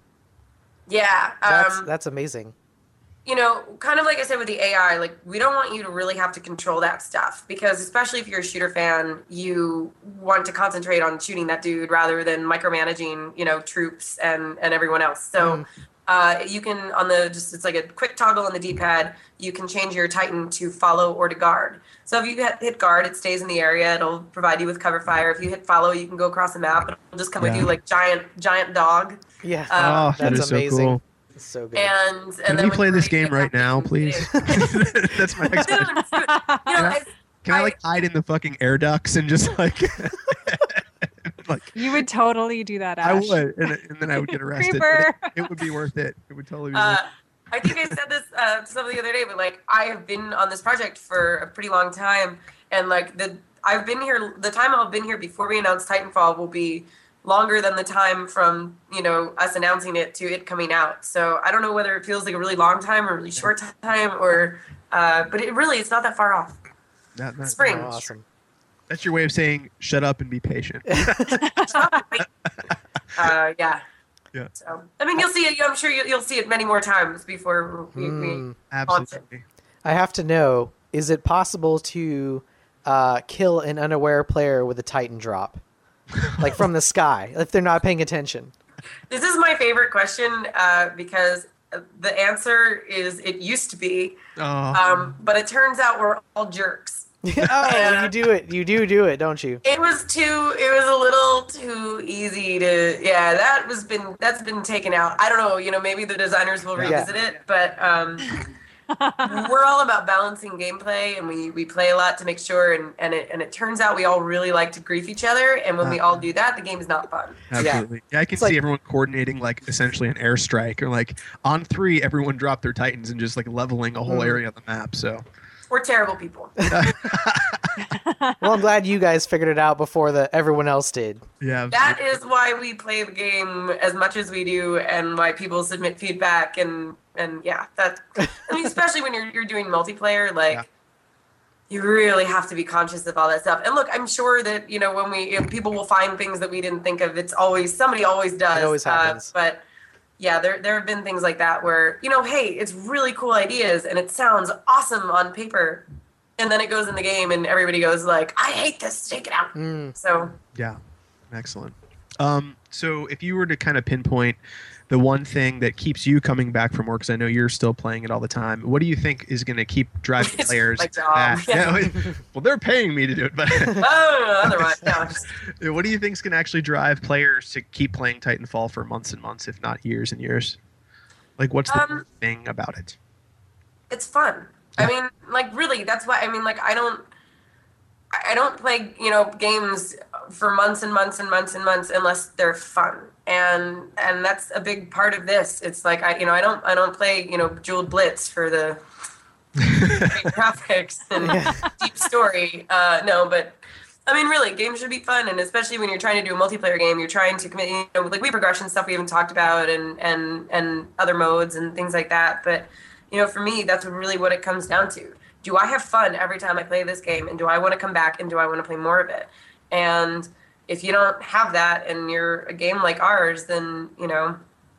Yeah. That's Um, that's amazing. you know, kind of like I said with the A I, like we don't want you to really have to control that stuff because especially if you're a shooter fan, you want to concentrate on shooting that dude rather than micromanaging, you know, troops and, and everyone else. So Mm. uh, you can on the just it's like a quick toggle on the D-pad, you can change your Titan to follow or to guard. So if you hit, hit guard, it stays in the area. It'll provide you with cover fire. If you hit follow, you can go across the map. It'll just come with Yeah. you like giant giant dog. Yeah, Uh, Oh, that that's is so amazing. cool. It's so good. And and Can then we when play you're this ready to game get right back in, now, you can please? get in. That's my next question. Dude, dude, you know, I, Can I I- like hide in the fucking air ducts and just like, like You would totally do that, I Ash. would, and, and then I would get arrested. but Creeper. It, it would be worth it. It would totally be Uh, worth I think I said this uh, to somebody the other day, but like I have been on this project for a pretty long time, and like the I've been here. The time I've been here before we announced Titanfall will be longer than the time from you know us announcing it to it coming out. So I don't know whether it feels like a really long time or a really short time, or uh, but it really it's not that far off. it. That- that- Spring. Oh, awesome. That's your way of saying shut up and be patient. Uh, yeah. Yeah. So I mean, you'll see it. I'm sure you'll, you'll see it many more times before we. we Mm. Absolutely. I have to know: is it possible to uh, kill an unaware player with a Titan drop, like from the sky, if they're not paying attention? This is my favorite question uh, because the answer is it used to be, Oh. um, but it turns out we're all jerks. Oh, you do it. You do do it, don't you? It was too. It was a little too easy to. Yeah, that was been. That's been taken out. I don't know. You know, maybe the designers will Yeah. revisit it, but um, we're all about balancing gameplay, and we, we play a lot to make sure. And, and it and it turns out we all really like to grief each other, and when we all do that, the game is not fun. Absolutely. Yeah, I can It's see like- everyone coordinating like essentially an airstrike, or like on three, everyone dropped their Titans and just like leveling a whole Mm. area of the map. So We're terrible people. Well, I'm glad you guys figured it out before the everyone else did. yeah, That is why we play the game as much as we do, and why people submit feedback, and and yeah, that. I mean, especially when you're you're doing multiplayer, like. Yeah. You really have to be conscious of all that stuff. And look, I'm sure that, you know, when we, if people will find things that we didn't think of. It's always, somebody always does. It always happens. Uh, but yeah, there, there have been things like that where, you know, hey, it's really cool ideas and it sounds awesome on paper. And then it goes in the game and everybody goes like, I hate this, take it out. Mm. So Yeah, excellent. Um, so if you were to kind of pinpoint the one thing that keeps you coming back from work, because I know you're still playing it all the time, what do you think is going to keep driving It's players my job. back? Yeah. Yeah, well, they're paying me to do it, but oh, otherwise, no, just, what do you think is going to actually drive players to keep playing Titanfall for months and months, if not years and years? Like, what's the Um, thing about it? it's fun. I mean, like really, that's why, I mean, like I don't, I don't play, you know, games for months and months and months and months unless they're fun. And and that's a big part of this. It's like I, you know, I don't I don't play, you know, Jeweled Blitz for the great graphics and deep story. Uh, no, but I mean, really, games should be fun, and especially when you're trying to do a multiplayer game, you're trying to commit, you know, like we progression stuff we haven't talked about, and and and other modes and things like that. But you know, for me, that's really what it comes down to. Do I have fun every time I play this game, and do I want to come back, and do I want to play more of it? And if you don't have that, and you're a game like ours, then you know,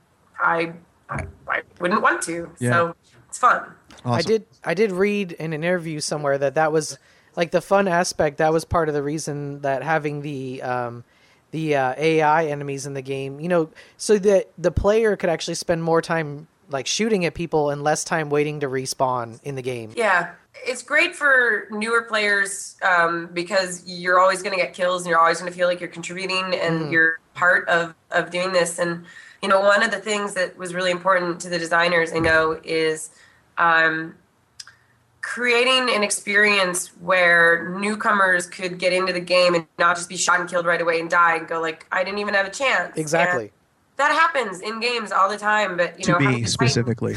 I I, I wouldn't want to. Yeah. So it's fun. Awesome. I did I did read in an interview somewhere that that was like the fun aspect. That was part of the reason that having the um, the uh, A I enemies in the game, you know, so that the player could actually spend more time like shooting at people and less time waiting to respawn in the game. Yeah, it's great for newer players um, because you're always going to get kills and you're always going to feel like you're contributing and Mm. you're part of, of doing this. And, you know, one of the things that was really important to the designers, I know, is um, creating an experience where newcomers could get into the game and not just be shot and killed right away and die and go like, I didn't even have a chance. Exactly. And that happens in games all the time, but, you to know, having me the Titan- specifically.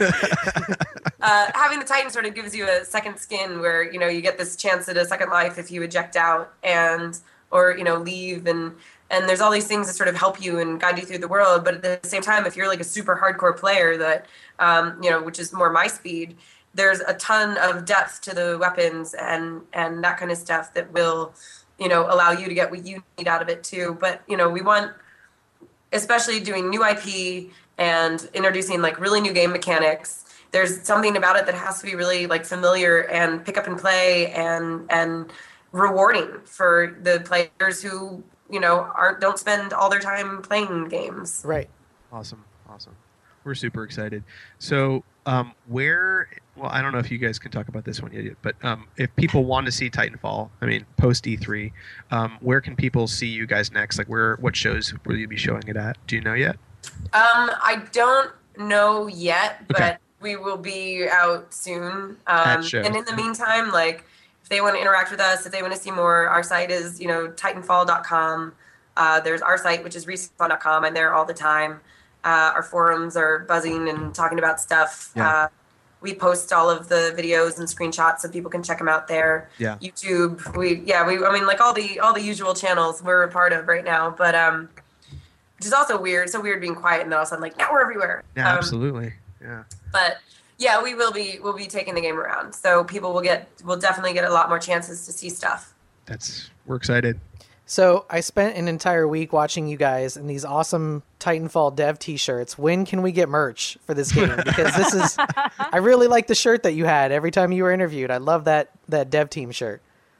uh, having the Titan sort of gives you a second skin where, you know, you get this chance at a second life if you eject out and, or, you know, leave and, and there's all these things that sort of help you and guide you through the world. But at the same time, if you're like a super hardcore player that, um, you know, which is more my speed, there's a ton of depth to the weapons and, and that kind of stuff that will, you know, allow you to get what you need out of it too. But, you know, we want, especially doing new I P and introducing like really new game mechanics, there's something about it that has to be really like familiar and pick up and play and and rewarding for the players who, you know, aren't don't spend all their time playing games. Right. Awesome, awesome. We're super excited. So, um, where? Well, I don't know if you guys can talk about this one yet, but um, if people want to see Titanfall, I mean, post E three, um, where can people see you guys next? Like, where? What shows will you be showing it at? Do you know yet? Um, I don't know yet, but Okay. we will be out soon. At Um, shows. and in the meantime, like if they want to interact with us, if they want to see more, our site is, you know, titanfall dot com. Uh, there's our site, which is respawn dot com. I'm there all the time. Uh, our forums are buzzing and talking about stuff. Yeah. Uh, we post all of the videos and screenshots so people can check them out there. Yeah. YouTube. We, yeah, we, I mean, like all the, all the usual channels we're a part of right now, but, um, which is also weird. It's so weird being quiet and then all of a sudden like, now we're everywhere. Yeah, Um, absolutely. Yeah. But yeah, we will be, we'll be taking the game around. So people will get, will definitely get a lot more chances to see stuff. That's we're excited. So I spent an entire week watching you guys in these awesome Titanfall dev t-shirts. When can we get merch for this game? Because this is, I really like the shirt that you had every time you were interviewed. I love that, that dev team shirt.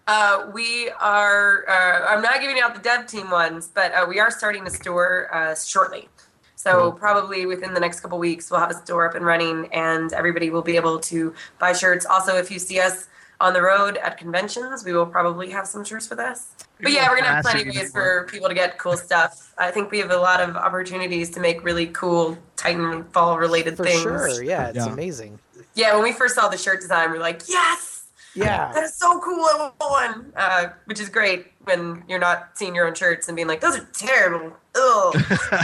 Uh, we are, uh, I'm not giving out the dev team ones, but uh, we are starting a store uh, shortly. So probably within the next couple weeks, we'll have a store up and running, and everybody will be able to buy shirts. Also, if you see us on the road at conventions, we will probably have some shirts with us. But yeah, we're going to have plenty of ways for people to get cool stuff. I think we have a lot of opportunities to make really cool Titanfall-related For things. sure, yeah, it's Yeah. amazing. Yeah, when we first saw the shirt design, we were like, yes! Yeah. That is so cool, I want one! Uh, which is great when you're not seeing your own shirts and being like, those are terrible. Ugh.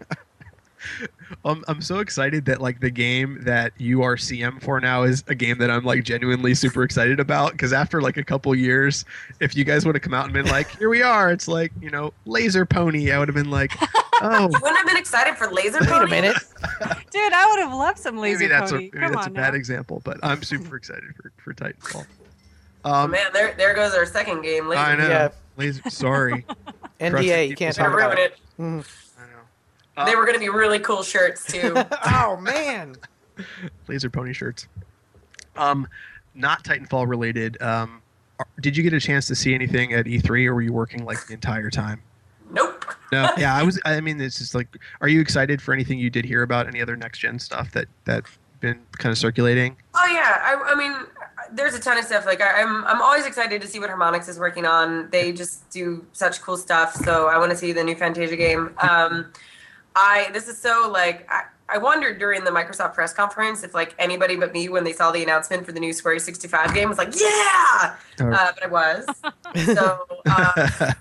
Um, I'm so excited that like the game that you are C M for now is a game that I'm like genuinely super excited about, because after like a couple years, if you guys would have come out and been like, here we are, it's like, you know, Laser Pony, I would have been like, oh, You wouldn't have been excited for Laser Wait Pony? a minute. Dude, I would have loved some Laser maybe that's Pony. a maybe Come that's a on bad now. example, but I'm super excited for for Titanfall. Oh, Um, man, there there goes our second game. Laser I know. Yeah. Laser, sorry. N D A, you can't Gonna talk about ruin it. it. Mhm. I know. They Um, were going to be really cool shirts, too. Oh man. Laser Pony shirts. Um, not Titanfall related. Um, are- did you get a chance to see anything at E three, or were you working like the entire time? Nope. No. Yeah, I was. I mean, it's just like, are you excited for anything you did hear about? Any other next gen stuff that that been kind of circulating? Oh yeah, I, I mean, there's a ton of stuff. Like I, I'm, I'm always excited to see what Harmonix is working on. They just do such cool stuff. So I want to see the new Fantasia game. Um, I this is so like I, I wondered during the Microsoft press conference if like anybody but me, when they saw the announcement for the new Square sixty-five game, was like, yeah, Oh. uh, but I was. So. Uh,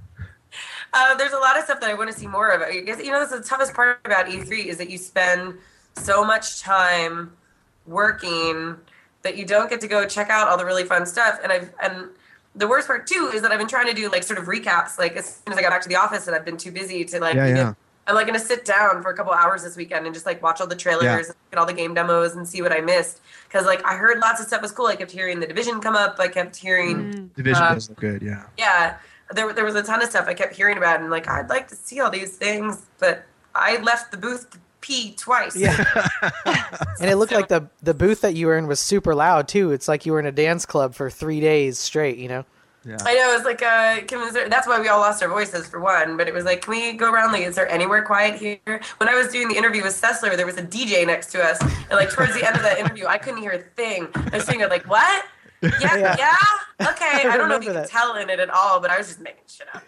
Uh, there's a lot of stuff that I want to see more of. I guess, you know, that's the toughest part about E three is that you spend so much time working that you don't get to go check out all the really fun stuff. And I've and the worst part too is that I've been trying to do like sort of recaps. Like as soon as I got back to the office, and I've been too busy to like. Yeah, even, yeah. I'm like gonna sit down for a couple hours this weekend and just like watch all the trailers Yeah. and look at all the game demos and see what I missed. Because like I heard lots of stuff was cool. I kept hearing the Division come up. I kept hearing. Mm. Division Uh, does look good. Yeah. Yeah, there, there was a ton of stuff I kept hearing about, and like I'd like to see all these things, but I left the booth to pee twice. Yeah. And it looked So- like the the booth that you were in was super loud too. It's like you were in a dance club for three days straight. You know. Yeah. I know, it's like, uh, Kim, is there, that's why we all lost our voices for one, but it was like, can we go around, like, is there anywhere quiet here? When I was doing the interview with Sessler, there was a D J next to us, and like towards the end of that interview, I couldn't hear a thing. I was sitting there like, what? Yeah, Yeah. yeah, okay. I, don't know if remember you that. could tell in it at all, but I was just making shit up.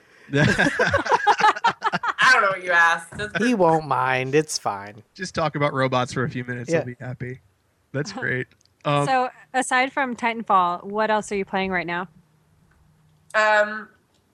I don't know what you asked. It's- He won't mind. It's fine. Just talk about robots for a few minutes. Yeah. I'll be happy. That's great. Um, So, aside from Titanfall, what else are you playing right now? Um,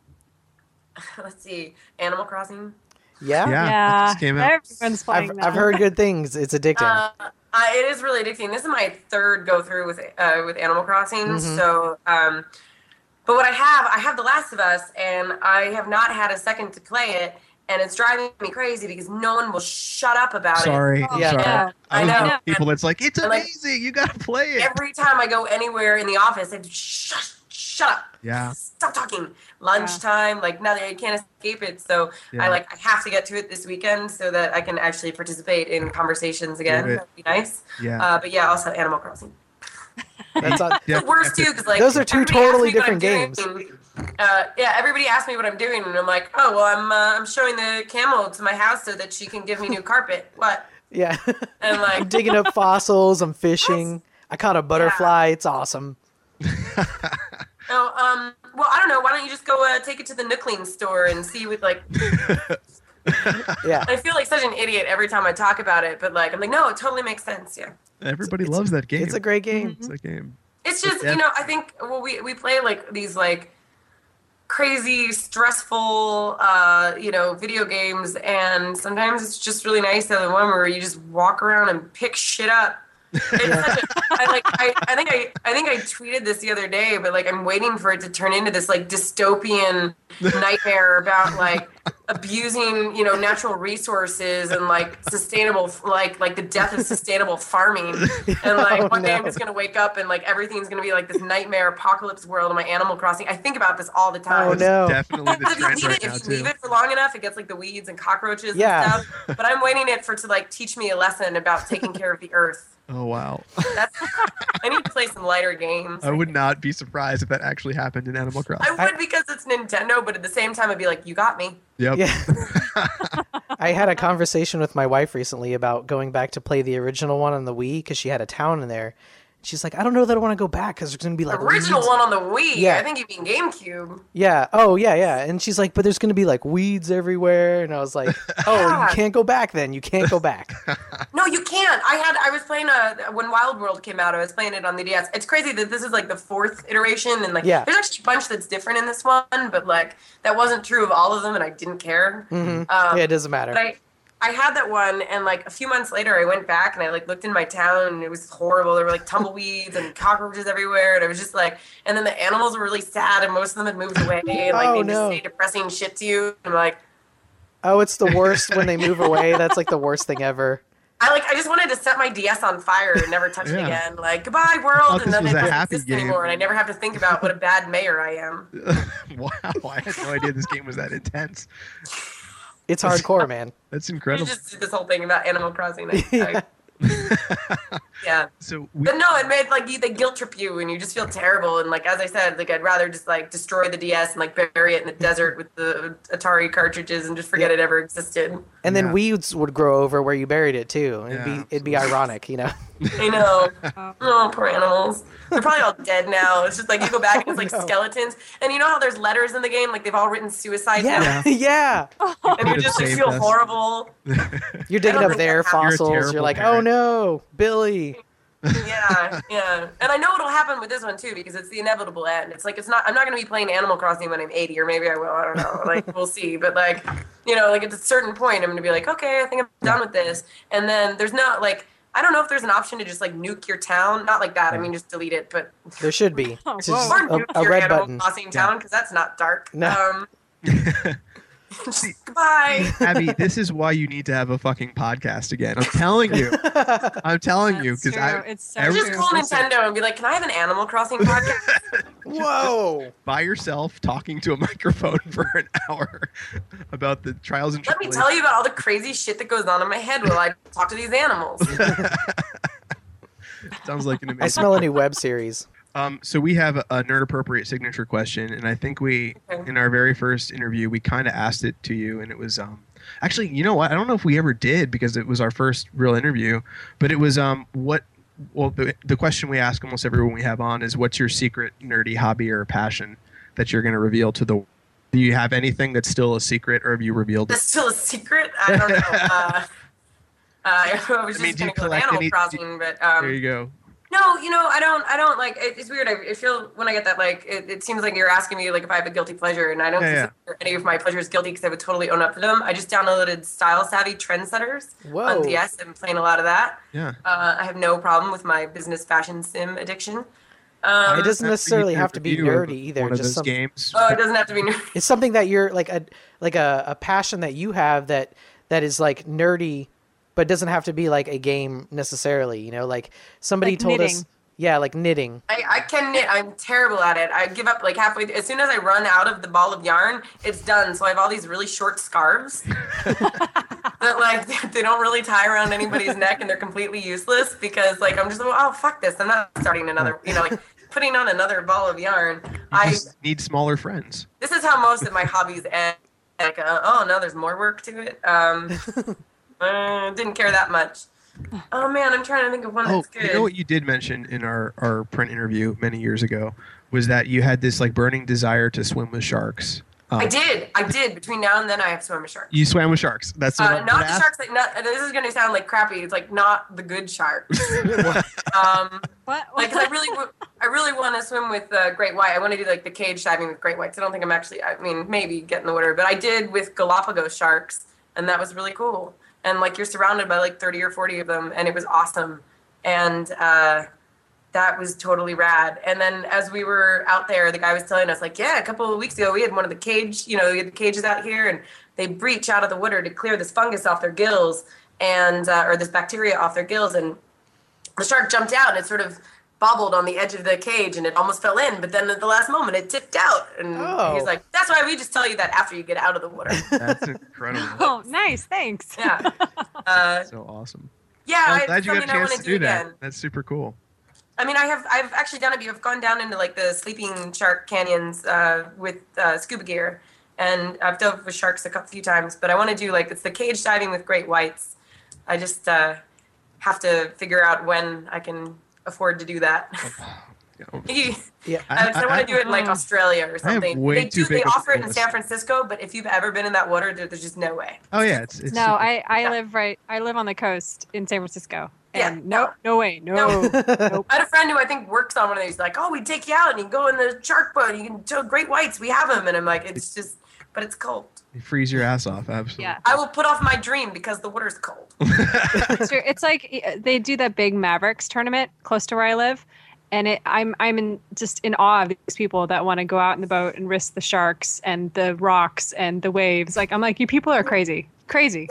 let's see, Animal Crossing. Yeah. Yeah. it just came out. Everyone's playing I've that. I've heard good things. It's addicting. Uh, I, it is really addicting. This is my third go through with uh, with Animal Crossing. Mhm. So, um, but what I have, I have The Last of Us, and I have not had a second to play it, and it's driving me crazy because no one will shut up about Sorry. it. I'm Yeah. sorry. Yeah. I I know know. people that's like, it's And, like, amazing. You gotta play it. Every time I go anywhere in the office, I shut shut up. Yeah. Stop talking. Lunchtime, like now that I can't escape it, so Yeah. I like I have to get to it this weekend so that I can actually participate in conversations again. Do it. That'd be nice. Yeah. Uh, but yeah, also Animal Crossing. That's all, Yeah. The worst too, because like Those are two everybody asks totally me what I'm different doing. Uh, yeah, everybody asks me what I'm doing, and I'm like, oh well, I'm uh, I'm showing the camel to my house so that she can give me new carpet. What? yeah. And I'm like, digging up fossils. I'm fishing. I caught a butterfly. It's awesome. oh, um, well, I don't know. Why don't you just go uh, take it to the Nookling store and see what like. Yeah. I feel like such an idiot every time I talk about it, but like I'm like, no, it totally makes sense. Yeah. Everybody It's- loves that game. It's a great game. It's a game. It's just, Yeah. you know, I think, well, we, we play like these like crazy, stressful, uh, you know, video games. And sometimes it's just really nice to have the one where you just walk around and pick shit up. It's such a, I like, I, I think I, I think I tweeted this the other day, but like, I'm waiting for it to turn into this like dystopian nightmare about like abusing, you know, natural resources and like sustainable, like, like the death of sustainable farming. And like Oh, one day I'm no. just going to wake up and like everything's going to be like this nightmare apocalypse world in my Animal Crossing. I think about this all the time. Oh, no. Definitely the But if you, trend leave right it, now if you leave too. it for long enough, it gets like the weeds and cockroaches Yeah. and stuff. But I'm waiting it for to like teach me a lesson about taking care of the earth. Oh wow. That's I need to play some lighter games. I would not be surprised if that actually happened in Animal Crossing. I would because it's Nintendo, but at the same time, I'd be like, "You got me." Yep. Yeah. I had a conversation with my wife recently about going back to play the original one on the Wii because she had a town in there. She's like, I don't know that I want to go back because there's going to be like Original weeds. one on the Wii. Yeah. I think you mean GameCube. Yeah. Oh, yeah, yeah. And she's like, but there's going to be like weeds everywhere. And I was like, oh, Yeah. you can't go back then. You can't go back. No, you can't. I had I was playing a when Wild World came out. I was playing it on the D S. It's crazy that this is like the fourth iteration, and like Yeah. there's actually a bunch that's different in this one, but like that wasn't true of all of them, and I didn't care. hmm Um, yeah, it doesn't matter. But I, I had that one, and like a few months later, I went back and I like looked in my town, and it was horrible. There were like tumbleweeds and cockroaches everywhere, and I was just like, and then the animals were really sad, and most of them had moved away, and like Oh, they no. just say depressing shit to you. And I'm like, Oh, it's the worst when they move away. That's like the worst thing ever. I like I just wanted to set my D S on fire and never touch it Yeah. again. Like goodbye thought world, and this then was it a doesn't happy exist game. anymore, and I never have to think about what a bad mayor I am. Wow, I had no idea this game was that intense. It's hardcore, man. That's We incredible. just did this whole thing about Animal Crossing. I, I, yeah. So we, But no, it made like you, they guilt trip you, and you just feel terrible. And like as I said, like I'd rather just like destroy the D S and like bury it in the desert with the Atari cartridges and just forget Yeah. it ever existed. And then Yeah. weeds would grow over where you buried it too. It'd Yeah, be it'd be ironic, you know. I know. Oh, poor animals. They're probably all dead now. It's just like you go back and it's like Oh, no. skeletons. And you know how there's letters in the game, like they've all written suicide Yeah, notes, yeah. and you Could've just like, saved feel us. horrible. You're digging don't up think their that happened. fossils. You're a You're, terrible like, oh parent. no, Billy. Yeah, yeah. And I know it'll happen with this one too because it's the inevitable end. It's like it's not I'm not going to be playing Animal Crossing when I'm eighty, or maybe I will, I don't know. Like we'll see. But like, you know, like at a certain point I'm going to be like, "Okay, I think I'm done with this." And then there's not like I don't know if there's an option to just like nuke your town. Not like that. I mean just delete it, but There should be. Oh, It's whoa. just or a, nuke a your red Animal button. Crossing town because that's not dark. No. Um goodbye. Abby, this is why you need to have a fucking podcast again. I'm telling you. I'm telling you That's because true. I It's so every- Just true. call Nintendo and be like, "Can I have an Animal Crossing podcast?" Whoa. by yourself talking to a microphone for an hour about the trials and Let me tribulations. tell you about all the crazy shit that goes on in my head while I talk to these animals. Sounds like an amazing. I smell a new web series. Um, so we have a, a nerd appropriate signature question, and I think we, Okay. in our very first interview, we kind of asked it to you, and it was um, actually, you know what? I don't know if we ever did because it was our first real interview, but it was um, what? Well, the, the question we ask almost everyone we have on is, what's your secret nerdy hobby or passion that you're going to reveal to the? Do you have anything that's still a secret, or have you revealed That's it? still a secret. I don't know. Uh, uh, I was I mean, just do you going to go with collect Animal any- Crossing, but um, There you go. no, you know, I don't. I don't like. It, it's weird. I, I feel when I get that, like, it, it seems like you're asking me like if I have a guilty pleasure, and I don't Yeah, yeah. consider any of my pleasures guilty because I would totally own up to them. I just downloaded Style Savvy Trendsetters Whoa. on D S. I'm playing a lot of that. Yeah. Uh, I have no problem with my business fashion sim addiction. Um, It doesn't necessarily have to be Review of nerdy either. One of Just those some, games. oh, it doesn't have to be. it's something that you're like a like a, a passion that you have that that is like nerdy, but doesn't have to be like a game necessarily. You know, like somebody Like told us, knitting. yeah, like knitting. I, I can knit. I'm terrible at it. I give up like halfway. As soon as I run out of the ball of yarn, it's done. So I have all these really short scarves that like they don't really tie around anybody's neck, and they're completely useless because like I'm just like, oh fuck this. I'm not starting another. You know, like putting on another ball of yarn. You I just need smaller friends. this is how most of my hobbies end. Like uh, oh no, there's more work to it. Um, uh, didn't care that much. Oh man, I'm trying to think of one Oh, that's good. you know what you did mention in our, our print interview many years ago was that you had this like burning desire to swim with sharks. Um, I did. I did. Between now and then, I have swim with sharks. You swam with sharks. That's what Uh, I'm not gonna the ask. sharks that. Not, this is going to sound like crappy. It's like not the good sharks. um, What? like 'cause I really, w- I really want to swim with uh, great white. I want to do like the cage diving with great whites. I don't think I'm actually. I mean, maybe get in the water, but I did with Galapagos sharks, and that was really cool. And like you're surrounded by like thirty or forty of them, and it was awesome. And uh, that was totally rad. And then as we were out there, the guy was telling us like, yeah, a couple of weeks ago we had one of the cage, you know, we had the cages out here, and they breach out of the water to clear this fungus off their gills and uh, or this bacteria off their gills, and the shark jumped out and it sort of bobbled on the edge of the cage and it almost fell in, but then at the last moment it tipped out, and Oh. he's like, that's why we just tell you that after you get out of the water. That's incredible. Oh, nice. Thanks. Yeah. Uh, So awesome. Yeah, I'm I- glad it's you got a something I chance wanna to do that. again. That's super cool. I mean, I have I've actually done it. I've gone down into like the sleeping shark canyons uh, with uh, scuba gear, and I've dove with sharks a couple few times. But I want to do like it's the cage diving with great whites. I just uh, have to figure out when I can afford to do that. Yeah. I, I, want to do it in like I- Australia or I have something. way They too do. They big of a offer it in list. San Francisco, but if you've ever been in that water, there, there's just no way. Oh yeah, it's it's No, super- I, I Yeah. live right. I live on the coast in San Francisco. Yeah, And no, no. no way, no. No. Nope. I had a friend who I think works on one of these. Like, oh, we take you out and you can go in the shark boat. And you can show great whites. We have them, and I'm like, it's just, but it's cold. you freeze your ass off. Absolutely. Yeah. I will put off my dream because the water's cold. It's, true. It's like uh, they do that big Mavericks tournament close to where I live, and it, I'm I'm in just in awe of these people that want to go out in the boat and risk the sharks and the rocks and the waves. Like I'm like, you people are crazy, crazy.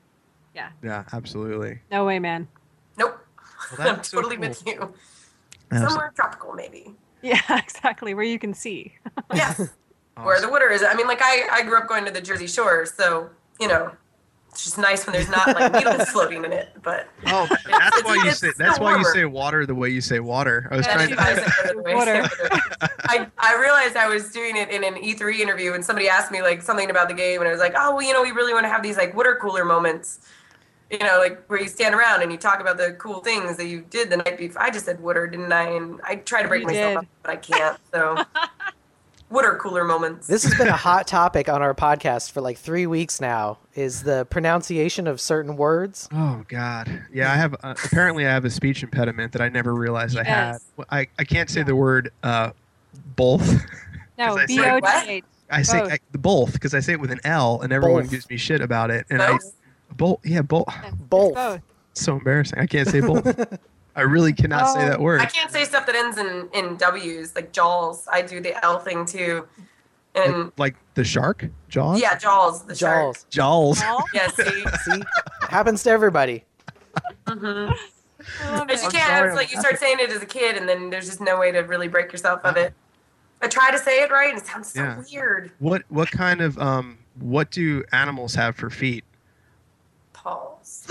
Yeah, absolutely. No way, man. Nope. Well, I'm that's so totally cool. with you. Absolutely. Somewhere tropical, maybe. Yeah, exactly. Where you can see. Yes. Where the water is. I mean, like I, I grew up going to the Jersey Shore, so you know, it's just nice when there's not like needles floating in it. But Oh, that's it's- why you it's say still that's why you warmer. say water the way you say water. I was Yeah, trying you to. guys- I, Water. I, I realized I was doing it in an E three interview, and somebody asked me like something about the game, and I was like, oh, well, you know, we really want to have these like water cooler moments, you know, like where you stand around and you talk about the cool things that you did the night before. I just said water, didn't I? And I try to break You myself did. up, but I can't. So water cooler moments. This has been a hot topic on our podcast for like three weeks now. Is the pronunciation of certain words? Oh God, yeah. I have uh, apparently I have a speech impediment that I never realized I had. Yes. I, I can't say the word uh, both. No, 'Cause I B say- O T H. I say Both. I, the both because I say it with an L, and everyone Both. gives me shit about it. And Both? I both, yeah, both. Both. Both. It's so embarrassing. I can't say both. I really cannot say Oh. that word. I can't say stuff that ends in, in W's, like jaws. I do the L thing too. And Like, like the shark, Jaws. yeah, jaws, the shark. Jaws. Jaws. All? Yeah, see? See, happens to everybody. hmm I love But you it. can't. sorry, It's like I'm you start saying it as a kid, and then there's just no way to really break yourself of it. I try to say it right, and it sounds so Yeah. weird. What what kind of um what do animals have for feet? Paws.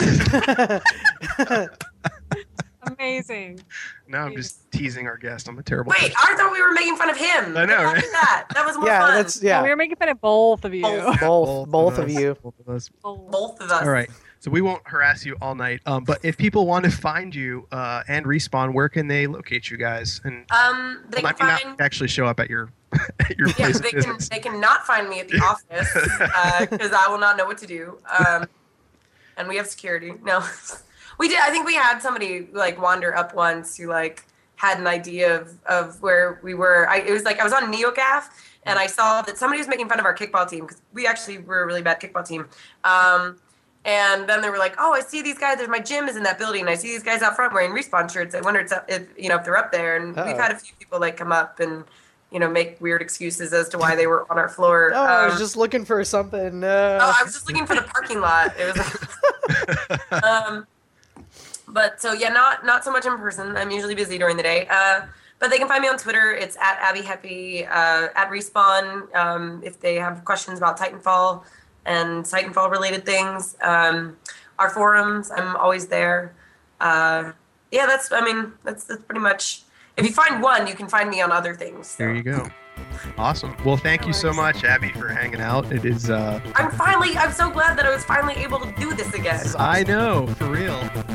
Amazing. No, I'm just teasing our guest. I'm a terrible. Wait, I thought we were making fun of him. I know, What happened right? to That that was more Yeah, fun. that's We yeah. were making fun of both of you. Both. Both, both of us, you. Both of us. Both of us. All right. So we won't harass you all night. Um, but if people want to find you uh, and Respawn, where can they locate you guys? And Um, they well, can I mean, find. not actually show up at your at your Yeah, place of they can. business. They can not find me at the office because I will not know what to do. Um, and we have security. No, we did. I think we had somebody like wander up once who like had an idea of, of where we were. I, it was like I was on NeoGAF and I saw that somebody was making fun of our kickball team because we actually were a really bad kickball team. Um, and then they were like, "Oh, I see these guys. There's my gym is in that building. And I see these guys out front wearing Respawn shirts. I wonder if, if you know if they're up there." And Uh-oh. we've had a few people like come up and you know make weird excuses as to why they were on our floor. Oh, I was Um, just looking for something. Uh, Oh, I was just looking for the parking lot. It was, um, but so yeah, not not so much in person. I'm usually busy during the day. Uh, but they can find me on Twitter. It's at Abby Heppy, uh, at Respawn. Um, if they have questions about Titanfall and Titanfall related things, um, our forums, I'm always there. Uh, yeah, that's. I mean, that's that's pretty much. If you find one, you can find me on other things. so. There you go. Awesome. Well, thank you so much, Abby, for hanging out. It is. Uh, I'm finally. I'm so glad that I was finally able to do this again. I know, for real.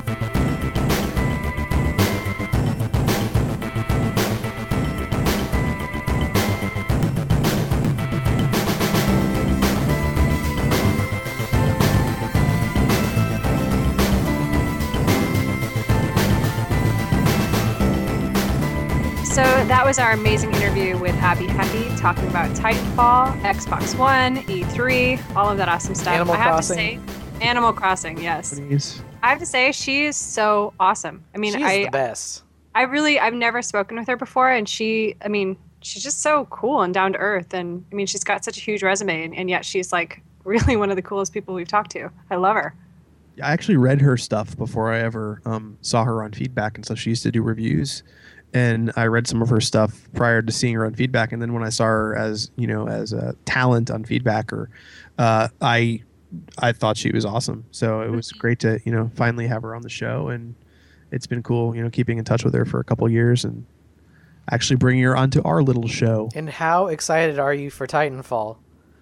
So that was our amazing interview with Abby Heppy talking about Titanfall, Xbox One, E three, all of that awesome stuff. Animal I have Crossing. to say, Animal Crossing, yes. Please. I have to say, she is so awesome. I mean, she's I, the best. I really, I've never spoken with her before, and she, I mean, she's just so cool and down to earth. And I mean, she's got such a huge resume, and, and yet she's like really one of the coolest people we've talked to. I love her. I actually read her stuff before I ever um, saw her on Feedback and stuff. She used to do reviews, and I read some of her stuff prior to seeing her on Feedback. And then when I saw her as you know as a talent on Feedback, or uh, I I thought she was awesome. So it was great to, you know, finally have her on the show, and it's been cool, you know, keeping in touch with her for a couple years and actually bringing her onto our little show. And how excited are you for Titanfall?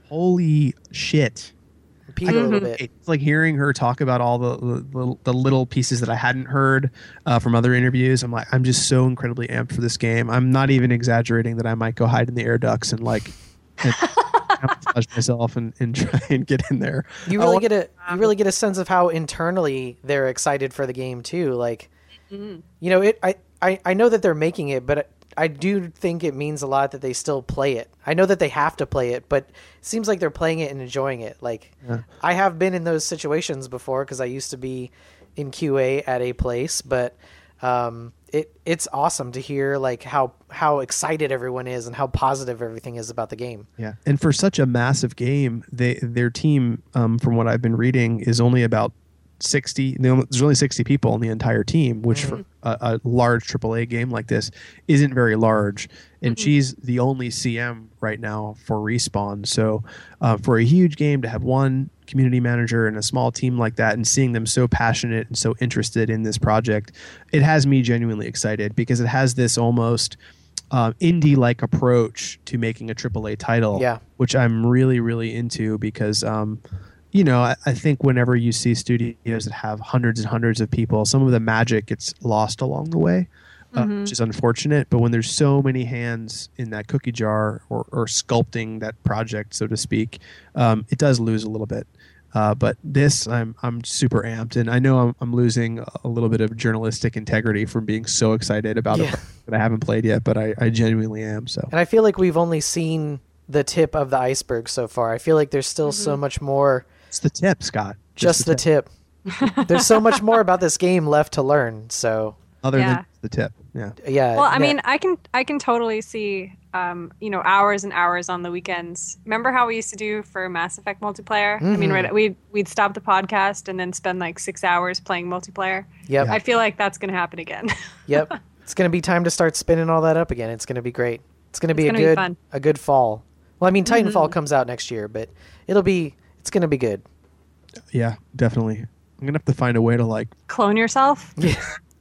Holy shit. Repeat a little bit. It's like hearing her talk about all the the, the little pieces that I hadn't heard uh, from other interviews. I'm like, I'm just so incredibly amped for this game. I'm not even exaggerating that I might go hide in the air ducts and like and sabotage myself and, and try and get in there. You really get a you really get a sense of how internally they're excited for the game too. Like, mm-hmm. you know, it. I, I I know that they're making it, but I do think it means a lot that they still play it. I know that they have to play it, but it seems like they're playing it and enjoying it. Like, yeah. I have been in those situations before because I used to be in Q A at a place, but um, it it's awesome to hear like how how excited everyone is and how positive everything is about the game. Yeah, and for such a massive game, they their team, um, from what I've been reading, is only about sixty. There's only sixty people on the entire team, which mm-hmm. for a, a large triple A game like this isn't very large. And mm-hmm. she's the only C M right now for Respawn. So uh, for a huge game to have one community manager and a small team like that, and seeing them so passionate and so interested in this project, it has me genuinely excited because it has this almost uh, indie-like approach to making a triple A title, yeah. which I'm really, really into because um, you know, I, I think whenever you see studios that have hundreds and hundreds of people, some of the magic gets lost along the way, uh, mm-hmm. which is unfortunate. But when there's so many hands in that cookie jar or, or sculpting that project, so to speak, um, it does lose a little bit. Uh, but this, I'm I'm super amped, and I know I'm, I'm losing a little bit of journalistic integrity from being so excited about yeah. a project that I haven't played yet, but I, I genuinely am. So, and I feel like we've only seen the tip of the iceberg so far. I feel like there's still mm-hmm. so much more. It's the tip, Scott. Just, Just the, the tip. tip. There's so much more about this game left to learn. So other yeah. than the tip, yeah, yeah. Well, I yeah. mean, I can I can totally see, um, you know, hours and hours on the weekends. Remember how we used to do for Mass Effect multiplayer? Mm-hmm. I mean, right, we'd we'd stop the podcast and then spend like six hours playing multiplayer. Yep. I feel like that's going to happen again. Yep. It's going to be time to start spinning all that up again. It's going to be great. It's going to be it's a good be a good fall. Well, I mean, Titanfall mm-hmm. comes out next year, but it'll be it's going to be good. Yeah, definitely. I'm gonna have to find a way to like clone yourself. Yeah.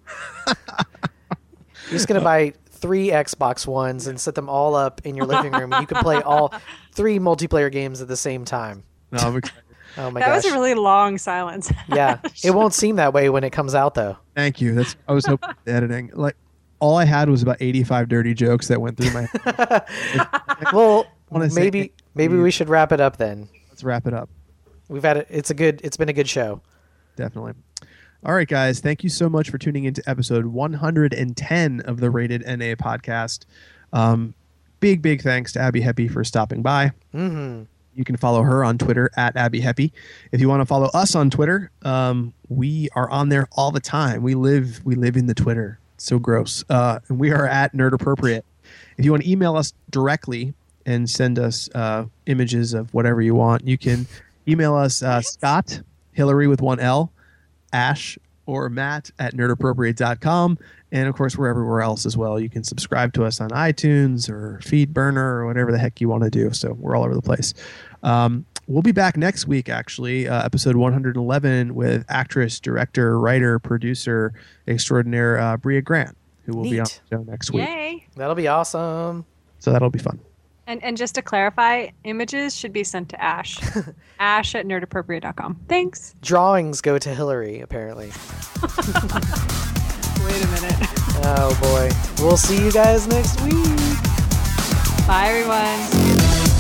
You're just gonna buy three Xbox Ones and set them all up in your living room, and you can play all three multiplayer games at the same time. No, I'm excited. Oh my that gosh. was a really long silence. Yeah, it won't seem that way when it comes out, though. Thank you. That's I was hoping the editing. Like all I had was about eighty-five dirty jokes that went through my head. Well, maybe say, maybe we should wrap it up then. Let's wrap it up. We've had it. It's a good. It's been a good show. Definitely. All right, guys. Thank you so much for tuning into episode one hundred ten of the Rated N A podcast. Um, big, big thanks to Abby Heppy for stopping by. Mm-hmm. You can follow her on Twitter at Abby Heppy. If you want to follow us on Twitter, um, we are on there all the time. We live. We live in the Twitter. It's so gross. Uh, and we are at Nerd Appropriate. If you want to email us directly and send us uh, images of whatever you want, you can. Email us uh, Scott, Hillary with one L, Ash, or Matt at nerd appropriate dot com. And, of course, we're everywhere else as well. You can subscribe to us on iTunes or FeedBurner or whatever the heck you want to do. So we're all over the place. Um, we'll be back next week, actually, uh, episode one hundred eleven with actress, director, writer, producer extraordinaire uh, Bria Grant, who will Neat. be on the show next week. Yay. That'll be awesome. So that'll be fun. And and just to clarify, images should be sent to Ash. Ash at nerd appropriate dot com. Thanks. Drawings go to Hillary, apparently. Wait a minute. Oh, boy. We'll see you guys next week. Bye, everyone.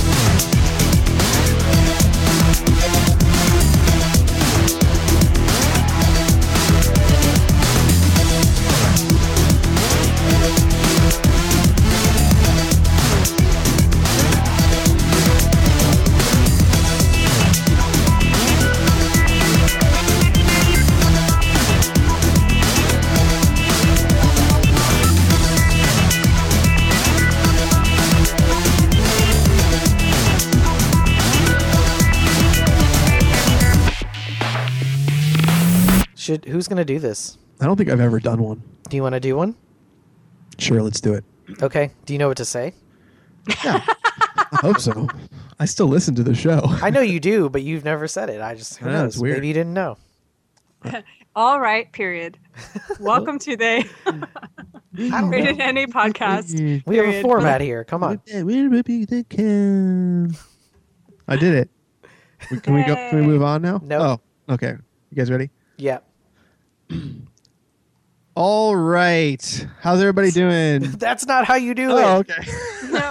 Should who's gonna do this? I don't think I've ever done one. Do you want to do one? Sure, let's do it. Okay. Do you know what to say? Yeah, I hope so. I still listen to the show. I know you do, but you've never said it. I just who I know, knows? it's weird. Maybe you didn't know. All right, period. Welcome to the I don't Rated know. Any podcast. We have a period. format here. Come on. I did it. Can we go? Can we move on now? No. Oh, okay. You guys ready? Yeah. All right. How's everybody doing? That's not how you do Oh, it. okay.